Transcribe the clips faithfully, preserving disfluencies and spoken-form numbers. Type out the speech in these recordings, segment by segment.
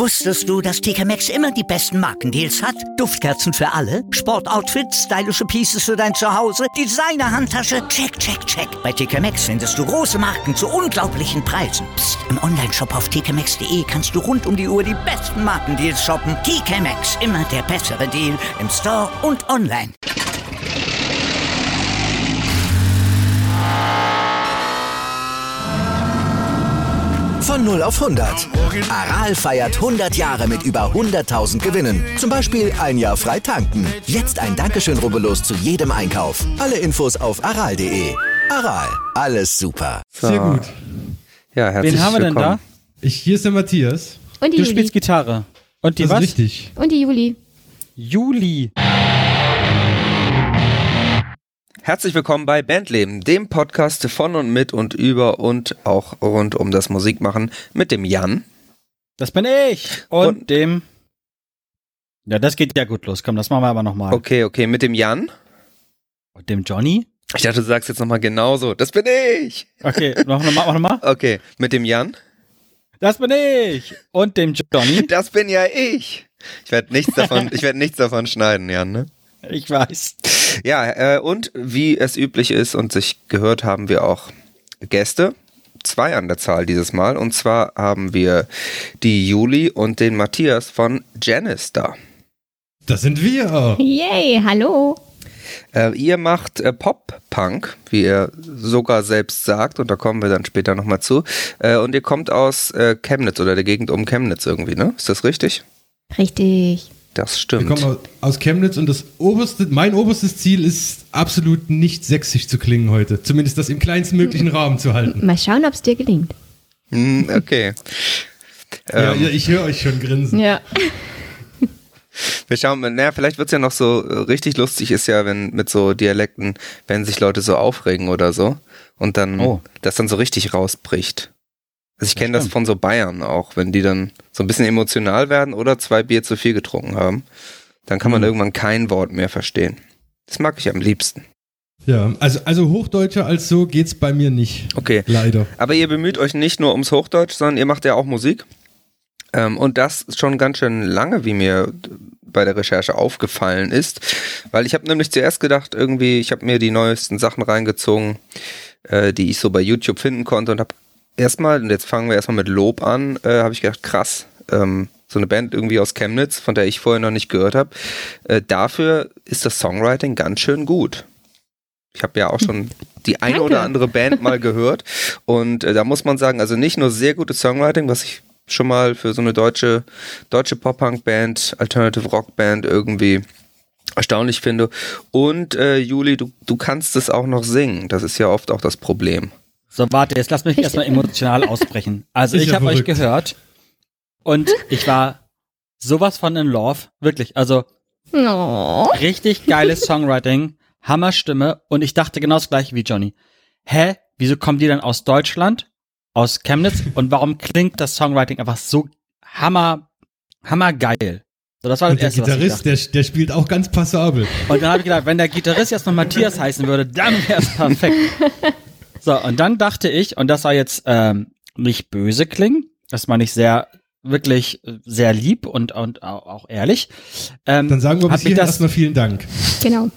Wusstest du, dass T K Maxx immer die besten Markendeals hat? Duftkerzen für alle, Sportoutfits, stylische Pieces für dein Zuhause, Designer-Handtasche, check, check, check. Bei T K Maxx findest du große Marken zu unglaublichen Preisen. Psst. Im Onlineshop auf t k maxx punkt d e kannst du rund um die Uhr die besten Markendeals shoppen. T K Maxx, immer der bessere Deal im Store und online. Von null auf hundert. Aral feiert hundert Jahre mit über hunderttausend Gewinnen. Zum Beispiel ein Jahr frei tanken. Jetzt ein Dankeschön, rubbellos zu jedem Einkauf. Alle Infos auf aral punkt de. Aral, alles super. So. Sehr gut. Ja, herzlich Wen haben wir willkommen. denn da? Ich, hier ist der Matthias. Und die du Juli. spielst Gitarre. Und die das was? Ist richtig. Und die Juli. Juli. Herzlich willkommen bei Bandleben, dem Podcast von und mit und über und auch rund um das Musikmachen mit dem Jan. Das bin ich. Und, und dem... Ja, das geht ja gut los. Komm, das machen wir aber nochmal. Okay, okay, mit dem Jan. Und dem Johnny. Ich dachte, du sagst jetzt nochmal genauso. Das bin ich. Okay, noch nochmal, noch mal. Okay, mit dem Jan. Das bin ich. Und dem Johnny. Das bin ja ich. Ich werde nichts davon, ich werde nichts davon schneiden, Jan, ne? Ich weiß. Ja, äh, und wie es üblich ist und sich gehört, haben wir auch Gäste. Zwei an der Zahl dieses Mal. Und zwar haben wir die Juli und den Matthias von Janice da. Das sind wir. Yay, hallo. Äh, ihr macht äh, Pop-Punk, wie ihr sogar selbst sagt. Und da kommen wir dann später nochmal zu. Äh, und ihr kommt aus äh, Chemnitz oder der Gegend um Chemnitz irgendwie, ne? Ist das richtig? Richtig. Das stimmt. Wir kommen aus Chemnitz und das oberste, mein oberstes Ziel ist, absolut nicht sächsisch zu klingen heute. Zumindest das im kleinsten möglichen Rahmen zu halten. Mal schauen, ob es dir gelingt. Mm, okay. ja, ähm, ja, ich höre euch schon grinsen. Ja. Wir schauen mal, naja, vielleicht wird es ja noch so, richtig lustig ist ja, wenn mit so Dialekten, wenn sich Leute so aufregen oder so und dann, oh. das dann so richtig rausbricht. Also ich kenne das von so Bayern auch, wenn die dann so ein bisschen emotional werden oder zwei Bier zu viel getrunken haben, dann kann man mhm. irgendwann kein Wort mehr verstehen. Das mag ich am liebsten. Ja, also, also Hochdeutscher als so geht's bei mir nicht. Okay. Leider. Aber ihr bemüht euch nicht nur ums Hochdeutsch, sondern ihr macht ja auch Musik. Ähm, und das schon ganz schön lange, wie mir bei der Recherche aufgefallen ist. Weil ich habe nämlich zuerst gedacht, irgendwie, ich habe mir die neuesten Sachen reingezogen, äh, die ich so bei YouTube finden konnte und habe erstmal, und jetzt fangen wir erstmal mit Lob an, äh, habe ich gedacht, krass, ähm, so eine Band irgendwie aus Chemnitz, von der ich vorher noch nicht gehört habe, äh, dafür ist das Songwriting ganz schön gut. Ich habe ja auch schon die eine oder andere Band mal gehört und äh, da muss man sagen, also nicht nur sehr gutes Songwriting, was ich schon mal für so eine deutsche, deutsche Pop-Punk-Band, Alternative-Rock-Band irgendwie erstaunlich finde und äh, Juli, du, du kannst es auch noch singen, das ist ja oft auch das Problem. So, warte, jetzt lass mich erstmal emotional ausbrechen. Also ich habe euch gehört und ich war sowas von in love, wirklich, also oh. richtig geiles Songwriting, Hammerstimme und ich dachte genau das gleiche wie Johnny. Hä, wieso kommen die dann aus Deutschland, aus Chemnitz und warum klingt das Songwriting einfach so hammer, hammergeil? So, das war das und der Erste, Gitarrist, der, der spielt auch ganz passabel. Und dann habe ich gedacht, wenn der Gitarrist jetzt noch Matthias heißen würde, dann wäre es perfekt. So, und dann dachte ich, und das soll jetzt ähm, nicht böse klingen, das meine ich sehr, wirklich sehr lieb und, und auch ehrlich. Ähm, dann sagen wir bis hierhin erstmal vielen Dank. Genau.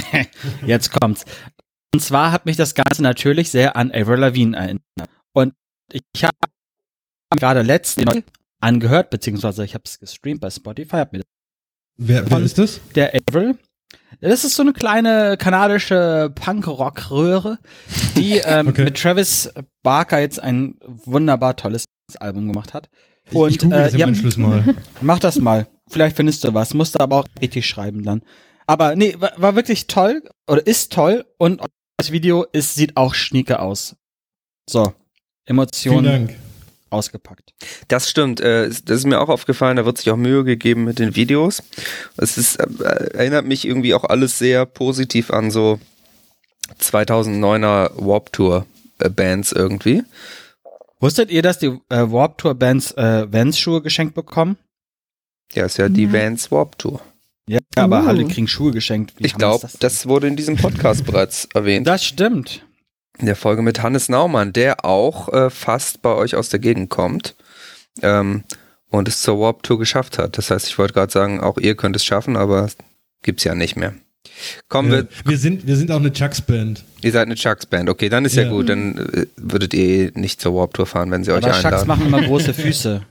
Jetzt kommt's. Und zwar hat mich das Ganze natürlich sehr an Avril Lavigne erinnert. Und ich habe gerade letztens angehört, beziehungsweise ich habe es gestreamt bei Spotify. Hab mir wer, wer ist das? Der Avril. Das ist so eine kleine kanadische Punk-Rock-Röhre, die ähm, okay. mit Travis Barker jetzt ein wunderbar tolles Album gemacht hat. Und, ich ich google äh, das im ja, Anschluss mal. Mach das mal. Vielleicht findest du was. Musst du aber auch richtig schreiben dann. Aber nee, war, war wirklich toll oder ist toll und das Video ist, sieht auch schnieke aus. So, Emotionen. Vielen Dank. Ausgepackt. Das stimmt, äh, das ist mir auch aufgefallen, da wird sich auch Mühe gegeben mit den Videos. Es ist, äh, erinnert mich irgendwie auch alles sehr positiv an so zweitausenddeuner Warped Tour äh, Bands irgendwie. Wusstet ihr, dass die äh, Warped Tour Bands äh, Vans-Schuhe geschenkt bekommen? Ja, ist ja die ja. Vans Warped Tour. Ja, aber uh. alle kriegen Schuhe geschenkt. Wie ich glaube, das, das wurde in diesem Podcast bereits erwähnt. Das stimmt. In der Folge mit Hannes Naumann, der auch äh, fast bei euch aus der Gegend kommt. Ähm, und es zur Warped Tour geschafft hat. Das heißt, ich wollte gerade sagen, auch ihr könnt es schaffen, aber gibt's ja nicht mehr. Kommen Ja, wir. wir sind, wir sind auch eine Chucks-Band. Ihr seid eine Chucks-Band, okay, dann ist ja, Ja. gut, dann äh, würdet ihr nicht zur Warped Tour fahren, wenn sie euch Aber Chucks einladen. machen immer große Füße.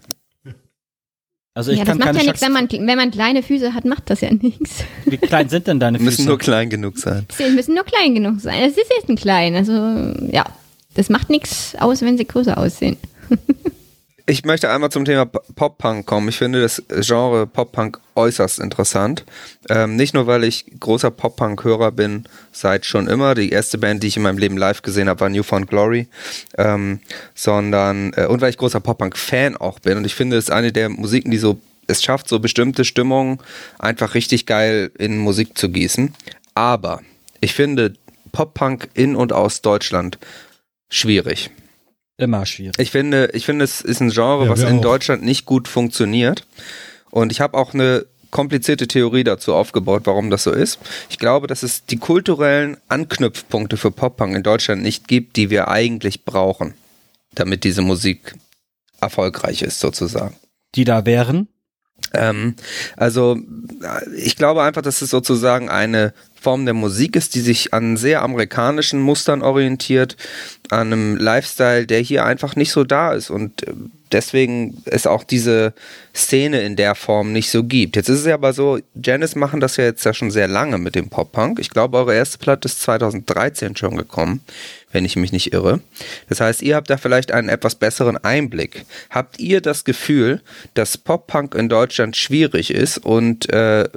Also ich Ja, das kann macht keine ja nichts, Chucks. wenn man, wenn man kleine Füße hat, macht das ja nichts. Wie klein sind denn deine Die müssen Füße? nur klein genug sein. Sie müssen nur klein genug sein. Es ist jetzt ein klein, also ja, das macht nichts aus, wenn sie größer aussehen. Ich möchte einmal zum Thema P- Pop-Punk kommen. Ich finde das Genre Pop-Punk äußerst interessant. Ähm, nicht nur, weil ich großer Pop-Punk-Hörer bin, seit schon immer. Die erste Band, die ich in meinem Leben live gesehen habe, war New Found Glory. Ähm, sondern, äh, und weil ich großer Pop-Punk-Fan auch bin. Und ich finde, es ist eine der Musiken, die so, es schafft, so bestimmte Stimmungen einfach richtig geil in Musik zu gießen. Aber ich finde Pop-Punk in und aus Deutschland schwierig. Immer schwierig. Ich finde, ich finde, es ist ein Genre, Ja, was wir in auch. Deutschland nicht gut funktioniert. Und ich habe auch eine komplizierte Theorie dazu aufgebaut, warum das so ist. Ich glaube, dass es die kulturellen Anknüpfpunkte für Pop-Punk in Deutschland nicht gibt, die wir eigentlich brauchen, damit diese Musik erfolgreich ist, sozusagen. Die da wären? Ähm, also ich glaube einfach, dass es sozusagen eine Form der Musik ist, die sich an sehr amerikanischen Mustern orientiert, an einem Lifestyle, der hier einfach nicht so da ist und deswegen es auch diese Szene in der Form nicht so gibt. Jetzt ist es ja aber so, Janis machen das ja jetzt ja schon sehr lange mit dem Pop-Punk. Ich glaube, eure erste Platte ist zweitausenddreizehn schon gekommen, wenn ich mich nicht irre. Das heißt, ihr habt da vielleicht einen etwas besseren Einblick. Habt ihr das Gefühl, dass Pop-Punk in Deutschland schwierig ist und äh,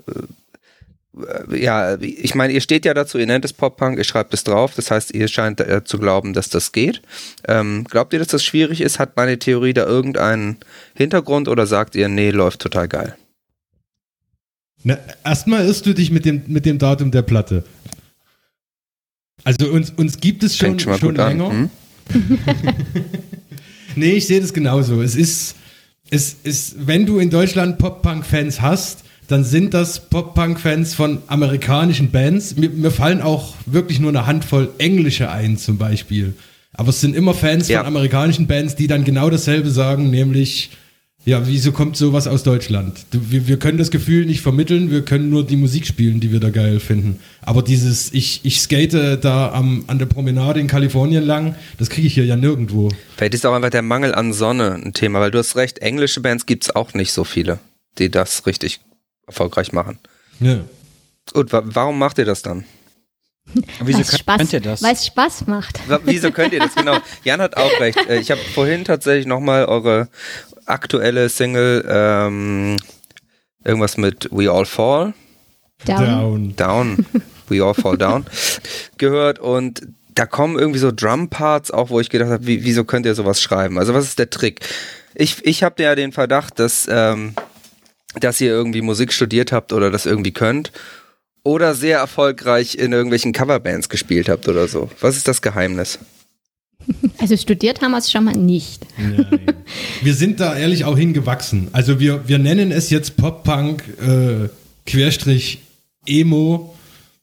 ja, ich meine, ihr steht ja dazu, ihr nennt es Pop-Punk, ihr schreibt es drauf, das heißt, ihr scheint äh, zu glauben, dass das geht. Ähm, glaubt ihr, dass das schwierig ist? Hat meine Theorie da irgendeinen Hintergrund oder sagt ihr, nee, läuft total geil? Na, erstmal irrst du dich mit dem, mit dem Datum der Platte. Also uns, uns gibt es schon, Fängt schon mal schon gut an. länger. Hm? Nee, ich sehe das genauso. Es ist, es ist, wenn du in Deutschland Pop-Punk-Fans hast, dann sind das Pop-Punk-Fans von amerikanischen Bands. Mir, mir fallen auch wirklich nur eine Handvoll englische ein, zum Beispiel. Aber es sind immer Fans Ja. von amerikanischen Bands, die dann genau dasselbe sagen, nämlich, ja, wieso kommt sowas aus Deutschland? Du, wir, wir können das Gefühl nicht vermitteln, wir können nur die Musik spielen, die wir da geil finden. Aber dieses, ich, ich skate da am, an der Promenade in Kalifornien lang, das kriege ich hier ja nirgendwo. Vielleicht ist auch einfach der Mangel an Sonne ein Thema, weil du hast recht, englische Bands gibt es auch nicht so viele, die das richtig erfolgreich machen. Ja. Und wa- warum macht ihr das dann? Wieso Weil's könnt, Spaß, könnt ihr das? Weil es Spaß macht. Wa- Wieso könnt ihr das? Genau. Jan hat auch recht. Äh, Ich habe vorhin tatsächlich nochmal eure aktuelle Single, ähm, irgendwas mit We All Fall Down. Down. Down, We All Fall Down, gehört und da kommen irgendwie so Drum-Parts auch, wo ich gedacht habe, wie, wieso könnt ihr sowas schreiben? Also was ist der Trick? Ich, ich habe ja den Verdacht, dass, ähm, dass ihr irgendwie Musik studiert habt oder das irgendwie könnt oder sehr erfolgreich in irgendwelchen Coverbands gespielt habt oder so. Was ist das Geheimnis? Also studiert haben wir es schon mal nicht. Nein. Wir sind da ehrlich auch hingewachsen. Also wir, wir nennen es jetzt Pop-Punk äh, Querstrich Emo,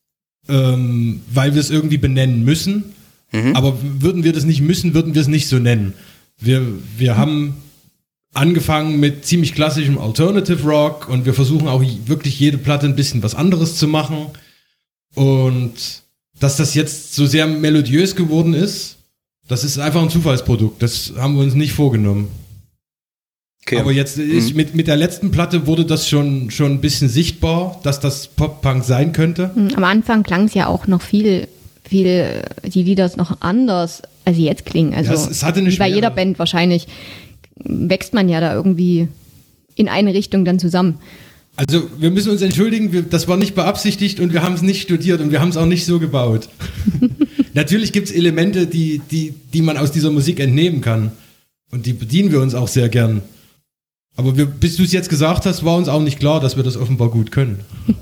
ähm, weil wir es irgendwie benennen müssen. Mhm. Aber würden wir das nicht müssen, würden wir es nicht so nennen. Wir, wir haben angefangen mit ziemlich klassischem Alternative Rock und wir versuchen auch wirklich jede Platte ein bisschen was anderes zu machen. Und dass das jetzt so sehr melodiös geworden ist, das ist einfach ein Zufallsprodukt. Das haben wir uns nicht vorgenommen. Okay. Aber jetzt ist, mit, mit der letzten Platte wurde das schon, schon ein bisschen sichtbar, dass das Pop-Punk sein könnte. Hm, Am Anfang klang es ja auch noch viel, viel, die Lieder noch anders, als sie jetzt klingen. Also Ja, es- es hatte eine wie bei Schwere. jeder Band wahrscheinlich wächst man ja da irgendwie in eine Richtung dann zusammen. Also wir müssen uns entschuldigen, wir, das war nicht beabsichtigt und wir haben es nicht studiert und wir haben es auch nicht so gebaut. Natürlich gibt es Elemente, die, die, die man aus dieser Musik entnehmen kann. Und die bedienen wir uns auch sehr gern. Aber wir, bis du es jetzt gesagt hast, war uns auch nicht klar, dass wir das offenbar gut können.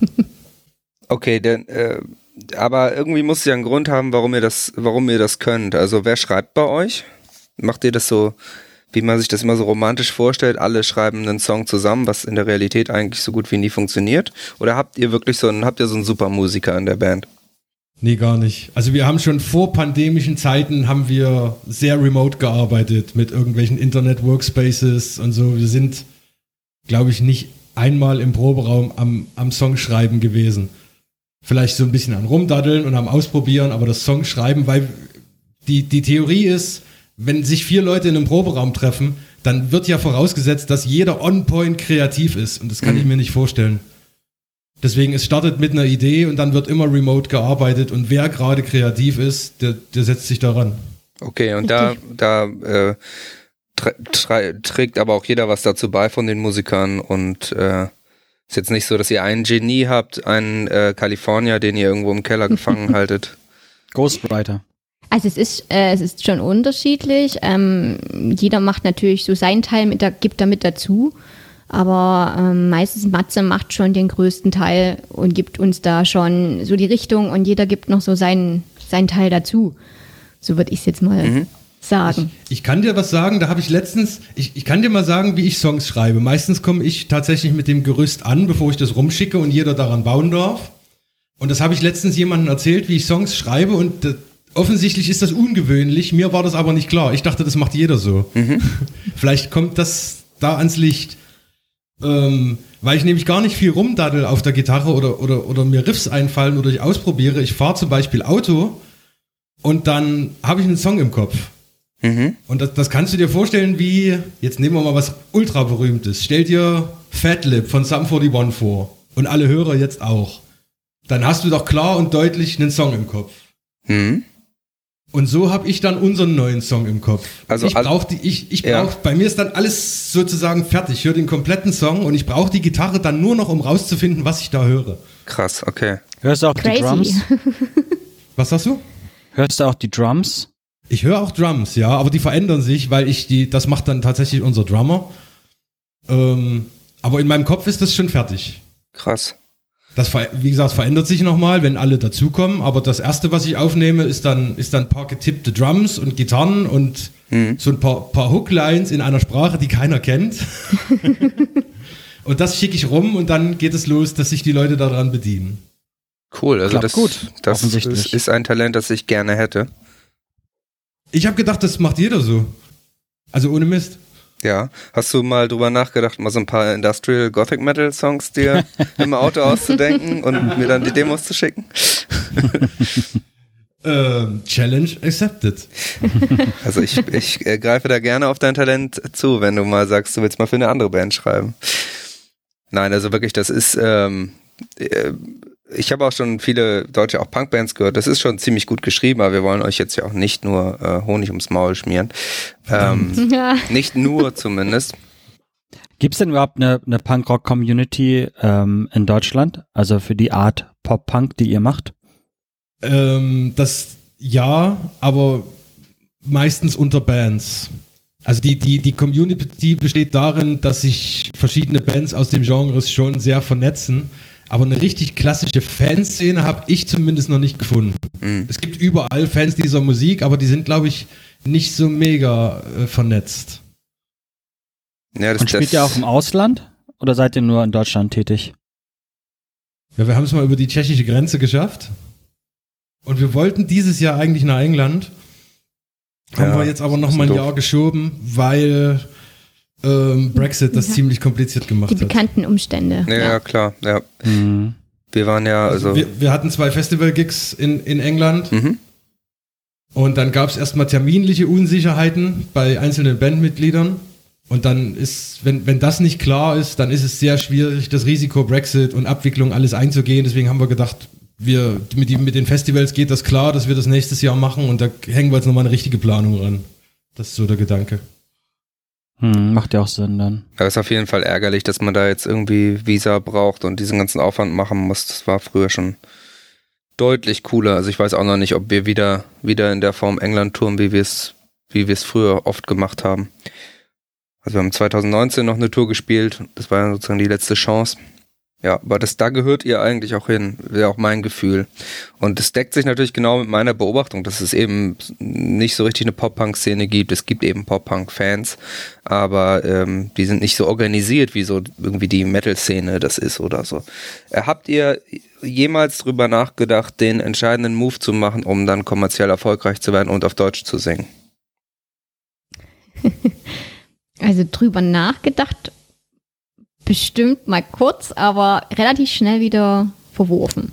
Okay, denn, äh, aber irgendwie muss es ja einen Grund haben, warum ihr das, warum ihr das könnt. Also wer schreibt bei euch? Macht ihr das so, wie man sich das immer so romantisch vorstellt? Alle schreiben einen Song zusammen, was in der Realität eigentlich so gut wie nie funktioniert? Oder habt ihr wirklich so einen, habt ihr so einen super Musiker in der Band? Nee, gar nicht. Also wir haben schon vor pandemischen Zeiten haben wir sehr remote gearbeitet mit irgendwelchen Internet-Workspaces und so. Wir sind glaube ich, nicht einmal im Proberaum am, am Songschreiben gewesen. Vielleicht so ein bisschen am Rumdaddeln und am Ausprobieren, aber das Songschreiben, weil die, die Theorie ist, wenn sich vier Leute in einem Proberaum treffen, dann wird ja vorausgesetzt, dass jeder on-point kreativ ist. Und das kann mhm. ich mir nicht vorstellen. Deswegen, es startet mit einer Idee und dann wird immer remote gearbeitet. Und wer gerade kreativ ist, der, der setzt sich daran. Okay, und da, da äh, tra- tra- trägt aber auch jeder was dazu bei von den Musikern. Und äh, ist jetzt nicht so, dass ihr einen Genie habt, einen äh, Kalifornier, den ihr irgendwo im Keller gefangen haltet. Ghostwriter. Also es ist, äh, es ist schon unterschiedlich. Ähm, jeder macht natürlich so seinen Teil, mit, da, gibt damit dazu. Aber ähm, meistens Matze macht schon den größten Teil und gibt uns da schon so die Richtung und jeder gibt noch so seinen, seinen Teil dazu. So würde ich es jetzt mal mhm. sagen. Ich, ich kann dir was sagen, da habe ich letztens, ich, ich kann dir mal sagen, wie ich Songs schreibe. Meistens komme ich tatsächlich mit dem Gerüst an, bevor ich das rumschicke und jeder daran bauen darf. Und das habe ich letztens jemandem erzählt, wie ich Songs schreibe und äh, offensichtlich ist das ungewöhnlich, mir war das aber nicht klar. Ich dachte, das macht jeder so. Mhm. Vielleicht kommt das da ans Licht. Ähm, weil ich nämlich gar nicht viel rumdaddel auf der Gitarre oder, oder, oder mir Riffs einfallen oder ich ausprobiere. Ich fahre zum Beispiel Auto und dann habe ich einen Song im Kopf. Mhm. Und das, das kannst du dir vorstellen wie, jetzt nehmen wir mal was ultra berühmtes. Stell dir Fat Lip von Sum forty-one vor und alle Hörer jetzt auch. Dann hast du doch klar und deutlich einen Song im Kopf. Mhm. Und so habe ich dann unseren neuen Song im Kopf. Also ich brauche die, ich, ich brauche, ja. Bei mir ist dann alles sozusagen fertig. Ich höre den kompletten Song und ich brauche die Gitarre dann nur noch, um rauszufinden, was ich da höre. Krass, okay. Hörst du auch Crazy. die Drums? Was sagst du? Hörst du auch die Drums? Ich höre auch Drums, ja, aber die verändern sich, weil ich die, das macht dann tatsächlich unser Drummer. Ähm, aber in meinem Kopf ist das schon fertig. Krass. Das, wie gesagt, verändert sich nochmal, wenn alle dazukommen, aber das erste, was ich aufnehme, ist dann, ist dann ein paar getippte Drums und Gitarren und mhm. so ein paar, paar Hooklines in einer Sprache, die keiner kennt. Und das schicke ich rum und dann geht es los, dass sich die Leute daran bedienen. Cool, also Klappt das, gut, das ist, ist ein Talent, das ich gerne hätte. Ich habe gedacht, das macht jeder so. Also ohne Mist. Ja, hast du mal drüber nachgedacht, mal so ein paar Industrial Gothic Metal Songs dir im Auto auszudenken und mir dann die Demos zu schicken? ähm, Challenge accepted. Also ich, ich äh, greife da gerne auf dein Talent zu, wenn du mal sagst, du willst mal für eine andere Band schreiben. Nein, also wirklich, das ist, ähm, äh, ich habe auch schon viele deutsche, auch Punkbands gehört, das ist schon ziemlich gut geschrieben, aber wir wollen euch jetzt ja auch nicht nur äh, Honig ums Maul schmieren. Ähm, ja. Nicht nur zumindest. Gibt es denn überhaupt eine, eine Punk-Rock-Community ähm, in Deutschland? Also für die Art Pop-Punk, die ihr macht? Ähm, das ja, aber meistens unter Bands. Also die, die, die Community besteht darin, dass sich verschiedene Bands aus dem Genre schon sehr vernetzen. Aber eine richtig klassische Fanszene habe ich zumindest noch nicht gefunden. Mhm. Es gibt überall Fans dieser Musik, aber die sind, glaube ich, nicht so mega äh, vernetzt. Ja, das, Und spielt das ihr auch im Ausland? Oder seid ihr nur in Deutschland tätig? Ja, wir haben es mal über die tschechische Grenze geschafft. Und wir wollten dieses Jahr eigentlich nach England. Haben ja, wir jetzt aber noch mal ein doof. Jahr geschoben, weil ähm, Brexit das ja. ziemlich kompliziert gemacht hat. Die bekannten hat. Umstände. Ja, ja, klar. Ja. Mhm. Wir waren ja, also... also wir, wir hatten zwei Festival-Gigs in, in England. Mhm. Und dann gab es erstmal terminliche Unsicherheiten bei einzelnen Bandmitgliedern. Und dann ist, wenn, wenn das nicht klar ist, dann ist es sehr schwierig, das Risiko Brexit und Abwicklung alles einzugehen. Deswegen haben wir gedacht, wir, mit, die, mit den Festivals geht das klar, dass wir das nächstes Jahr machen und da hängen wir jetzt nochmal eine richtige Planung ran. Das ist so der Gedanke. Hm, macht ja auch Sinn dann. Aber es ist auf jeden Fall ärgerlich, dass man da jetzt irgendwie Visa braucht und diesen ganzen Aufwand machen muss. Das war früher schon deutlich cooler. Also ich weiß auch noch nicht, ob wir wieder, wieder in der Form England touren, wie wir es, wie wir es früher oft gemacht haben. Also wir haben zwanzig neunzehn noch eine Tour gespielt. Das war ja sozusagen die letzte Chance. Ja, aber das, da gehört ihr eigentlich auch hin. Wäre auch mein Gefühl. Und es deckt sich natürlich genau mit meiner Beobachtung, dass es eben nicht so richtig eine Pop-Punk-Szene gibt. Es gibt eben Pop-Punk-Fans, aber ähm, die sind nicht so organisiert, wie so irgendwie die Metal-Szene das ist oder so. Äh, habt ihr jemals drüber nachgedacht, den entscheidenden Move zu machen, um dann kommerziell erfolgreich zu werden und auf Deutsch zu singen? Also drüber nachgedacht bestimmt mal kurz, aber relativ schnell wieder verworfen.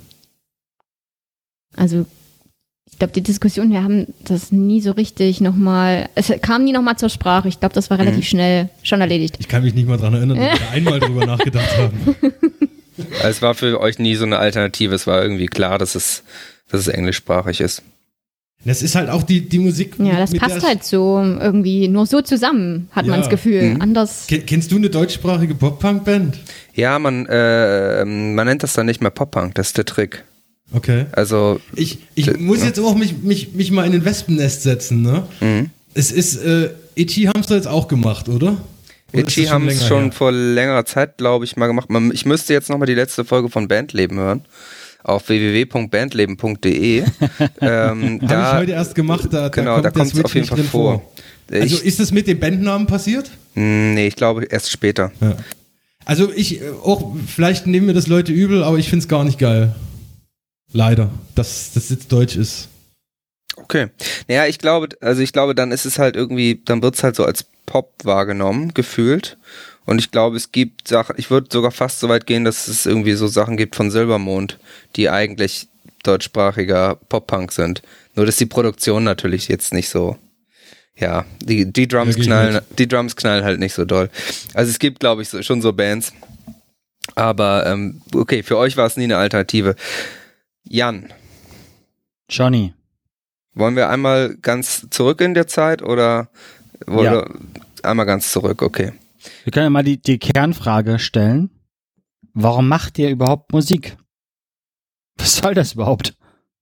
Also ich glaube, die Diskussion, wir haben das nie so richtig nochmal, es kam nie nochmal zur Sprache. Ich glaube, das war relativ mhm. schnell schon erledigt. Ich kann mich nicht mal daran erinnern, dass wir einmal drüber nachgedacht haben. Also es war für euch nie so eine Alternative, es war irgendwie klar, dass es, dass es englischsprachig ist. Das ist halt auch die, die Musik. Ja, das passt halt so irgendwie nur so zusammen, hat ja. man das Gefühl. Mhm. Anders. Kennst du eine deutschsprachige Pop-Punk-Band? Ja, man, äh, man nennt das dann nicht mehr Pop-Punk, das ist der Trick. Okay. Also. Ich, ich d- muss ja. jetzt auch mich, mich, mich mal in ein Wespennest setzen, ne? Mhm. Es ist, äh, Itchy haben es da jetzt auch gemacht, oder? oder Itchy haben es schon her? vor längerer Zeit, glaube ich, mal gemacht. Man, ich müsste jetzt nochmal die letzte Folge von Bandleben hören. Auf w w w punkt bandleben punkt d e. ähm, Habe ich heute erst gemacht, da, genau, da kommt es auf jeden Fall vor. vor. Also ich, ist das mit dem Bandnamen passiert? Nee, ich glaube erst später. Ja. Also ich, auch, vielleicht nehmen mir das Leute übel, aber ich finde es gar nicht geil. Leider, dass das jetzt deutsch ist. Okay. Naja, ich glaube, also ich glaube, dann ist es halt irgendwie, dann wird es halt so als Pop wahrgenommen, gefühlt. Und ich glaube, es gibt Sachen, ich würde sogar fast so weit gehen, dass es irgendwie so Sachen gibt von Silbermond, die eigentlich deutschsprachiger Pop-Punk sind. Nur, dass die Produktion natürlich jetzt nicht so, ja, die, die Drums knallen, die Drums knallen halt nicht so doll. Also es gibt, glaube ich, so, schon so Bands. Aber, ähm, okay, für euch war es nie eine Alternative. Jan. Johnny. Wollen wir einmal ganz zurück in der Zeit oder, oder ja. einmal ganz zurück, okay. Wir können ja mal die, die Kernfrage stellen. Warum macht ihr überhaupt Musik? Was soll das überhaupt?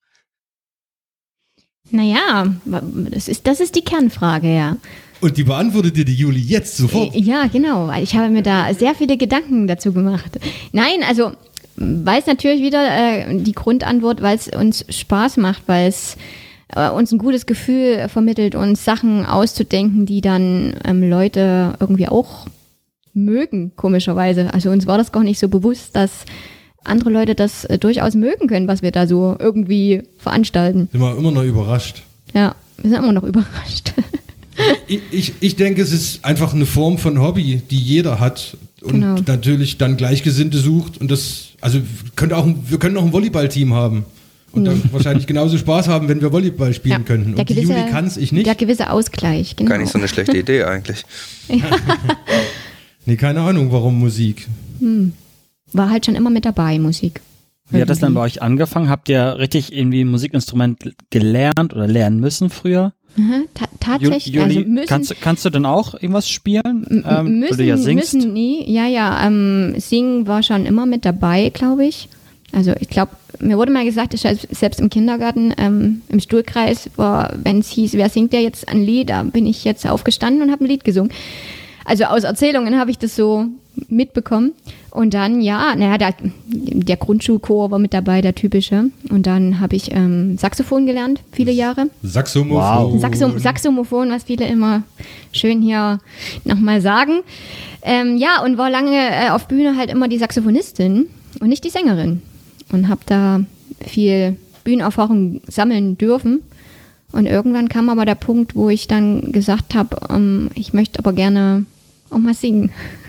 Naja, das ist, das ist die Kernfrage, ja. Und die beantwortet dir die Juli jetzt sofort. Ja, genau. Ich habe mir da sehr viele Gedanken dazu gemacht. Nein, also, weil es natürlich wieder äh, die Grundantwort, weil es uns Spaß macht, weil es äh, uns ein gutes Gefühl vermittelt, uns Sachen auszudenken, die dann ähm, Leute irgendwie auch mögen, komischerweise. Also uns war das gar nicht so bewusst, dass andere Leute das äh, durchaus mögen können, was wir da so irgendwie veranstalten. Sind wir immer noch überrascht. Ja, wir sind immer noch überrascht. ich, ich, ich denke, es ist einfach eine Form von Hobby, die jeder hat und genau. natürlich dann Gleichgesinnte sucht und das, also könnte auch, wir können auch ein Volleyballteam haben und dann wahrscheinlich genauso Spaß haben, wenn wir Volleyball spielen ja, könnten. Und gewisse, die Juli kann es, ich nicht. Der gewisse Ausgleich, genau. Gar nicht so eine schlechte Idee eigentlich. Ja. Nee, keine Ahnung, warum Musik. Hm. War halt schon immer mit dabei, Musik. Wie hat das dann bei euch angefangen? Habt ihr richtig irgendwie ein Musikinstrument gelernt oder lernen müssen früher? Mhm, ta- tatsächlich. Juli, also müssen, kannst, kannst du denn auch irgendwas spielen? M- ähm, müssen, du ja singst? müssen nie. Ja, ja, ähm, Singen war schon immer mit dabei, glaube ich. Also ich glaube, mir wurde mal gesagt, ich selbst im Kindergarten, ähm, im Stuhlkreis, wenn es hieß, wer singt der jetzt ein Lied, da bin ich jetzt aufgestanden und habe ein Lied gesungen. Also aus Erzählungen habe ich das so mitbekommen. Und dann, ja, naja, der, der Grundschulchor war mit dabei, der typische. Und dann habe ich ähm, Saxophon gelernt, viele Jahre. Saxomophon. Wow. Saxo- Saxomophon, was viele immer schön hier nochmal sagen. Ähm, ja, und war lange äh, auf Bühne halt immer die Saxophonistin und nicht die Sängerin. Und habe da viel Bühnenerfahrung sammeln dürfen. Und irgendwann kam aber der Punkt, wo ich dann gesagt habe, ähm, ich möchte aber gerne auch mal singen.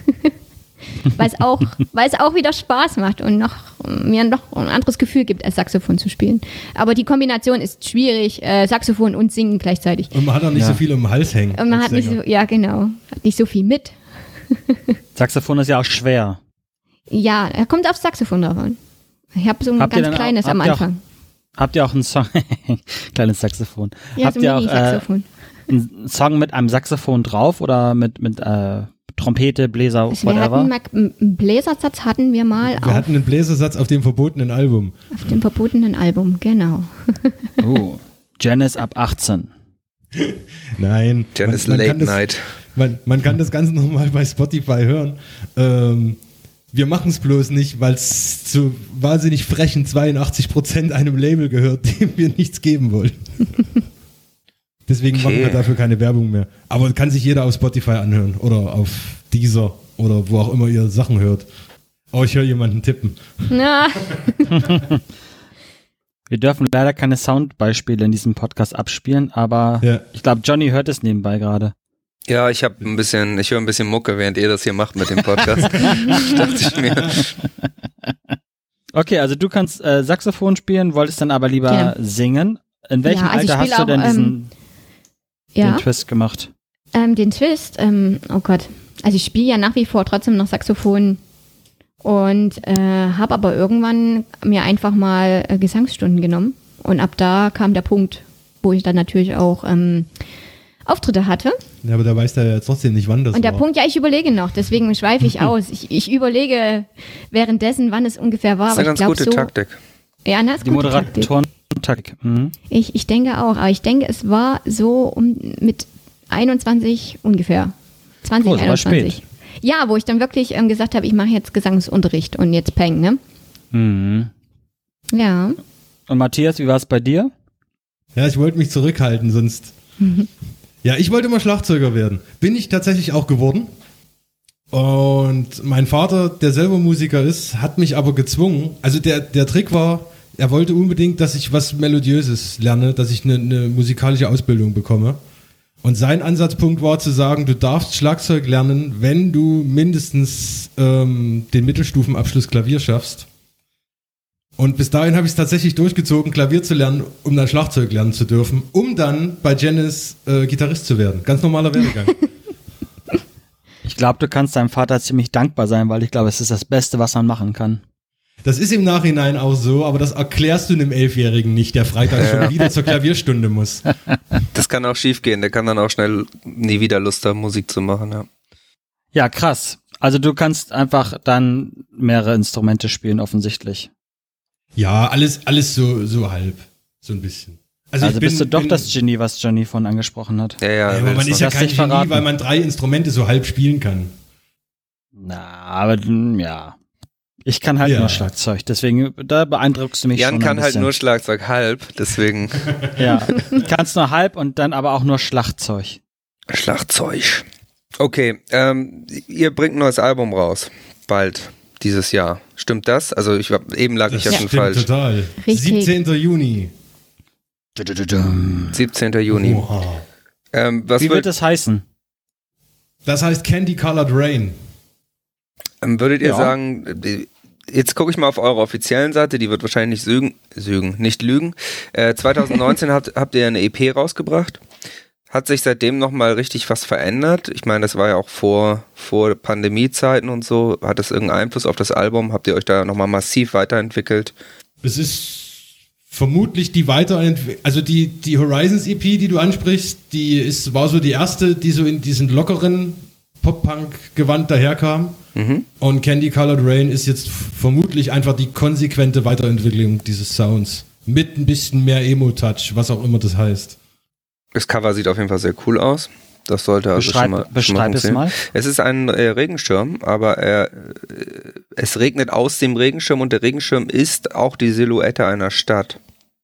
Weil es auch, weil es auch wieder Spaß macht und noch, mir noch ein anderes Gefühl gibt, als Saxophon zu spielen. Aber die Kombination ist schwierig, äh, Saxophon und Singen gleichzeitig. Und man hat auch nicht ja. so viel um den Hals hängen. Und man hat nicht so, ja genau, hat nicht so viel mit. Saxophon ist ja auch schwer. Ja, er kommt aufs Saxophon drauf an. Ich habe so ein habt ganz kleines auch, am Anfang. Auch, habt ihr auch einen Song, kleines Saxophon. Ja, habt so ihr auch Mini-Saxophon. Äh, einen Song mit einem Saxophon drauf oder mit, mit äh, Trompete, Bläser, also whatever? Wir hatten mal, einen Bläsersatz hatten wir mal. Wir auf, hatten einen Bläsersatz auf dem verbotenen Album. Auf dem verbotenen Album, genau. Oh, Janice ab achtzehn. Nein. Janice man, man Late das, Night. Man, man kann das Ganze nochmal bei Spotify hören. Ähm, wir machen es bloß nicht, weil es zu wahnsinnig frechen zweiundachtzig Prozent einem Label gehört, dem wir nichts geben wollen. Deswegen okay. machen wir dafür keine Werbung mehr. Aber kann sich jeder auf Spotify anhören oder auf Deezer oder wo auch immer ihr Sachen hört. Oh, ich höre jemanden tippen. Na. Wir dürfen leider keine Soundbeispiele in diesem Podcast abspielen, aber ja. ich glaube, Johnny hört es nebenbei gerade. Ja, ich habe ein bisschen, ich höre ein bisschen Mucke, während ihr das hier macht mit dem Podcast. Dachte ich mir. Okay, also du kannst äh, Saxophon spielen, wolltest dann aber lieber Ja. singen. In welchem Ja, also ich Alter hast spiel du auch, denn diesen ähm, Ja, den Twist gemacht? ähm, den Twist, ähm, oh Gott. Also ich spiele ja nach wie vor trotzdem noch Saxophon und äh, habe aber irgendwann mir einfach mal äh, Gesangsstunden genommen. Und ab da kam der Punkt, wo ich dann natürlich auch ähm, Auftritte hatte. Ja, aber da weiß der ja trotzdem nicht, wann das Und der war. Punkt, ja, ich überlege noch, deswegen schweife ich aus. Ich, ich überlege währenddessen, wann es ungefähr war. Das ist eine aber ganz ich glaub, gute so, Taktik. Ja, na, ist Die gute Taktik. Moderatoren-Taktik. Mhm. Ich, ich denke auch, aber ich denke, es war so um mit einundzwanzig ungefähr. zwanzig, Oh, das war einundzwanzig. spät. Ja, wo ich dann wirklich ähm, gesagt habe, ich mache jetzt Gesangsunterricht und jetzt Peng, ne? Mhm. Ja. Und Matthias, wie war es bei dir? Ja, ich wollte mich zurückhalten, sonst... Ja, ich wollte immer Schlagzeuger werden. Bin ich tatsächlich auch geworden. Und mein Vater, der selber Musiker ist, hat mich aber gezwungen. Also der, der Trick war, er wollte unbedingt, dass ich was Melodiöses lerne, dass ich eine, eine musikalische Ausbildung bekomme. Und sein Ansatzpunkt war zu sagen, du darfst Schlagzeug lernen, wenn du mindestens ähm, den Mittelstufenabschluss Klavier schaffst. Und bis dahin habe ich es tatsächlich durchgezogen, Klavier zu lernen, um dann Schlagzeug lernen zu dürfen, um dann bei Janis äh, Gitarrist zu werden. Ganz normaler Werdegang. Ich glaube, du kannst deinem Vater ziemlich dankbar sein, weil ich glaube, es ist das Beste, was man machen kann. Das ist im Nachhinein auch so, aber das erklärst du einem Elfjährigen nicht, der Freitag Ja. schon wieder zur Klavierstunde muss. Das kann auch schief gehen. Der kann dann auch schnell nie wieder Lust haben, Musik zu machen. Ja. Ja, krass. Also du kannst einfach dann mehrere Instrumente spielen, offensichtlich. Ja, alles, alles so, so halb. So ein bisschen. Also, ich bist du doch bin- das Genie, was Johnny von angesprochen hat. Ja, ja, Ja, er aber will man es ist ja noch. Lass kein dich Genie, verraten. weil man drei Instrumente so halb spielen kann. Na, aber mm, ja. Ich kann halt Ja. nur Schlagzeug, deswegen, da beeindruckst du mich Jan schon kann ein halt bisschen. nur Schlagzeug halb, deswegen Ja, kannst nur halb und dann aber auch nur Schlagzeug. Schlagzeug. Okay, ähm, ihr bringt ein neues Album raus. Bald. Dieses Jahr. Stimmt das? Also ich war, eben lag ich ja Das schon stimmt falsch. total. Richtig. siebzehnten Juni. siebzehnten Juni. Oha. Ähm, was Wie würd, wird es heißen? Das heißt Candy Colored Rain. ähm, würdet ihr Ja. sagen, äh, jetzt gucke ich mal auf eure offiziellen Seite, die wird wahrscheinlich nicht sügen, sügen, nicht lügen. Äh, zwanzig neunzehn habt, habt ihr eine E P rausgebracht. Hat sich seitdem nochmal richtig was verändert? Ich meine, das war ja auch vor, vor Pandemiezeiten und so. Hat das irgendeinen Einfluss auf das Album? Habt ihr euch da nochmal massiv weiterentwickelt? Es ist vermutlich die Weiterentwicklung, also die, die Horizons E P, die du ansprichst, die ist, war so die erste, die so in diesen lockeren Pop-Punk-Gewand daherkam. Mhm. Und Candy Colored Rain ist jetzt vermutlich einfach die konsequente Weiterentwicklung dieses Sounds. Mit ein bisschen mehr Emo-Touch, was auch immer das heißt. Das Cover sieht auf jeden Fall sehr cool aus. Das sollte also Beschreib, schon mal, schon mal beschreib es funktionieren. mal. Es ist ein äh, Regenschirm, aber er, äh, es regnet aus dem Regenschirm und der Regenschirm ist auch die Silhouette einer Stadt.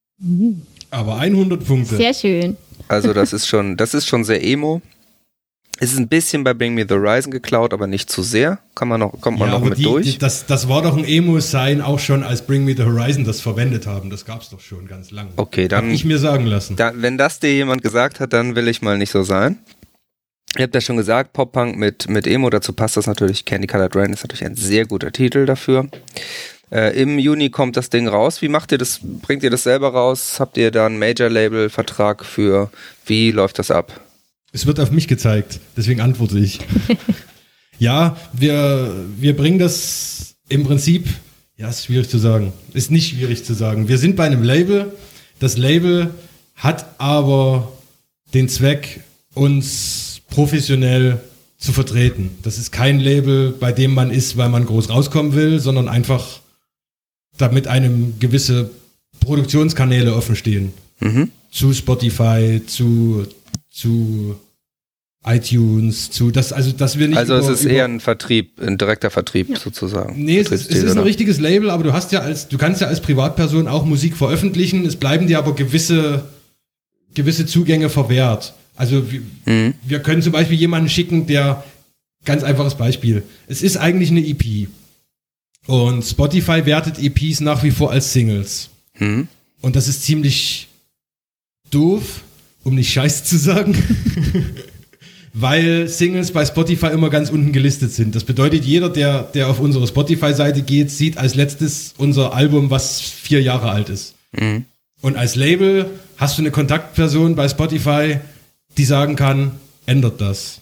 Aber hundert Punkte. Sehr schön. Also das ist schon, das ist schon sehr emo. Es ist ein bisschen bei Bring Me the Horizon geklaut, aber nicht zu sehr. Kann man noch, kommt man Ja, noch aber mit die, durch. die, das, das war doch ein Emo-Sign auch schon, als Bring Me the Horizon das verwendet haben. Das gab's doch schon ganz lange. Okay, dann- Hab ich mir sagen lassen. Da, wenn das dir jemand gesagt hat, dann will ich mal nicht so sein. Ihr habt ja schon gesagt, Pop-Punk mit, mit Emo, dazu passt das natürlich. Candy Colored Rain ist natürlich ein sehr guter Titel dafür. Äh, Im Juni kommt das Ding raus. Wie macht ihr das? Bringt ihr das selber raus? Habt ihr da einen Major-Label-Vertrag für? Wie läuft das ab? Es wird auf mich gezeigt, deswegen antworte ich. Ja, wir, wir bringen das im Prinzip, ja, ist schwierig zu sagen. Ist nicht schwierig zu sagen. Wir sind bei einem Label. Das Label hat aber den Zweck, uns professionell zu vertreten. Das ist kein Label, bei dem man ist, weil man groß rauskommen will, sondern einfach, damit einem gewisse Produktionskanäle offen stehen. Mhm. Zu Spotify, zu, zu iTunes, zu das, also dass wir nicht. Also es über- ist über- eher ein Vertrieb, ein direkter Vertrieb sozusagen. Nee, es ist, es Vertriebsziel, ist ein oder? richtiges Label, aber du hast ja als, du kannst ja als Privatperson auch Musik veröffentlichen. Es bleiben dir aber gewisse, gewisse Zugänge verwehrt. Also wir, Mhm. wir können zum Beispiel jemanden schicken, der, ganz einfaches Beispiel. Es ist eigentlich eine E P. Und Spotify wertet E Ps nach wie vor als Singles. Mhm. Und das ist ziemlich doof, um nicht scheiße zu sagen. weil Singles bei Spotify immer ganz unten gelistet sind. Das bedeutet, jeder, der, der auf unsere Spotify-Seite geht, sieht als letztes unser Album, was vier Jahre alt ist. Mhm. Und als Label hast du eine Kontaktperson bei Spotify, die sagen kann, ändert das.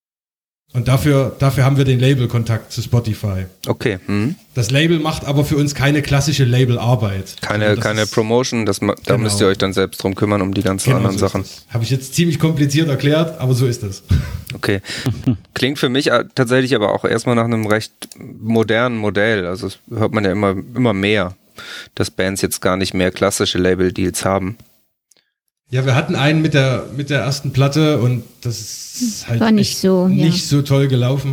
Und dafür, dafür haben wir den Label-Kontakt zu Spotify. Okay. Mhm. Das Label macht aber für uns keine klassische Labelarbeit. Keine, Also das keine ist- Promotion, das, ma- da Genau. müsst ihr euch dann selbst drum kümmern, um die ganzen Genau, anderen so ist Sachen. das. Habe ich jetzt ziemlich kompliziert erklärt, aber so ist das. Okay. Klingt für mich äh, tatsächlich aber auch erstmal nach einem recht modernen Modell. Also das hört man ja immer, immer mehr, dass Bands jetzt gar nicht mehr klassische Label-Deals haben. Ja, wir hatten einen mit der, mit der ersten Platte und das ist halt War nicht echt so, ja. nicht so toll gelaufen.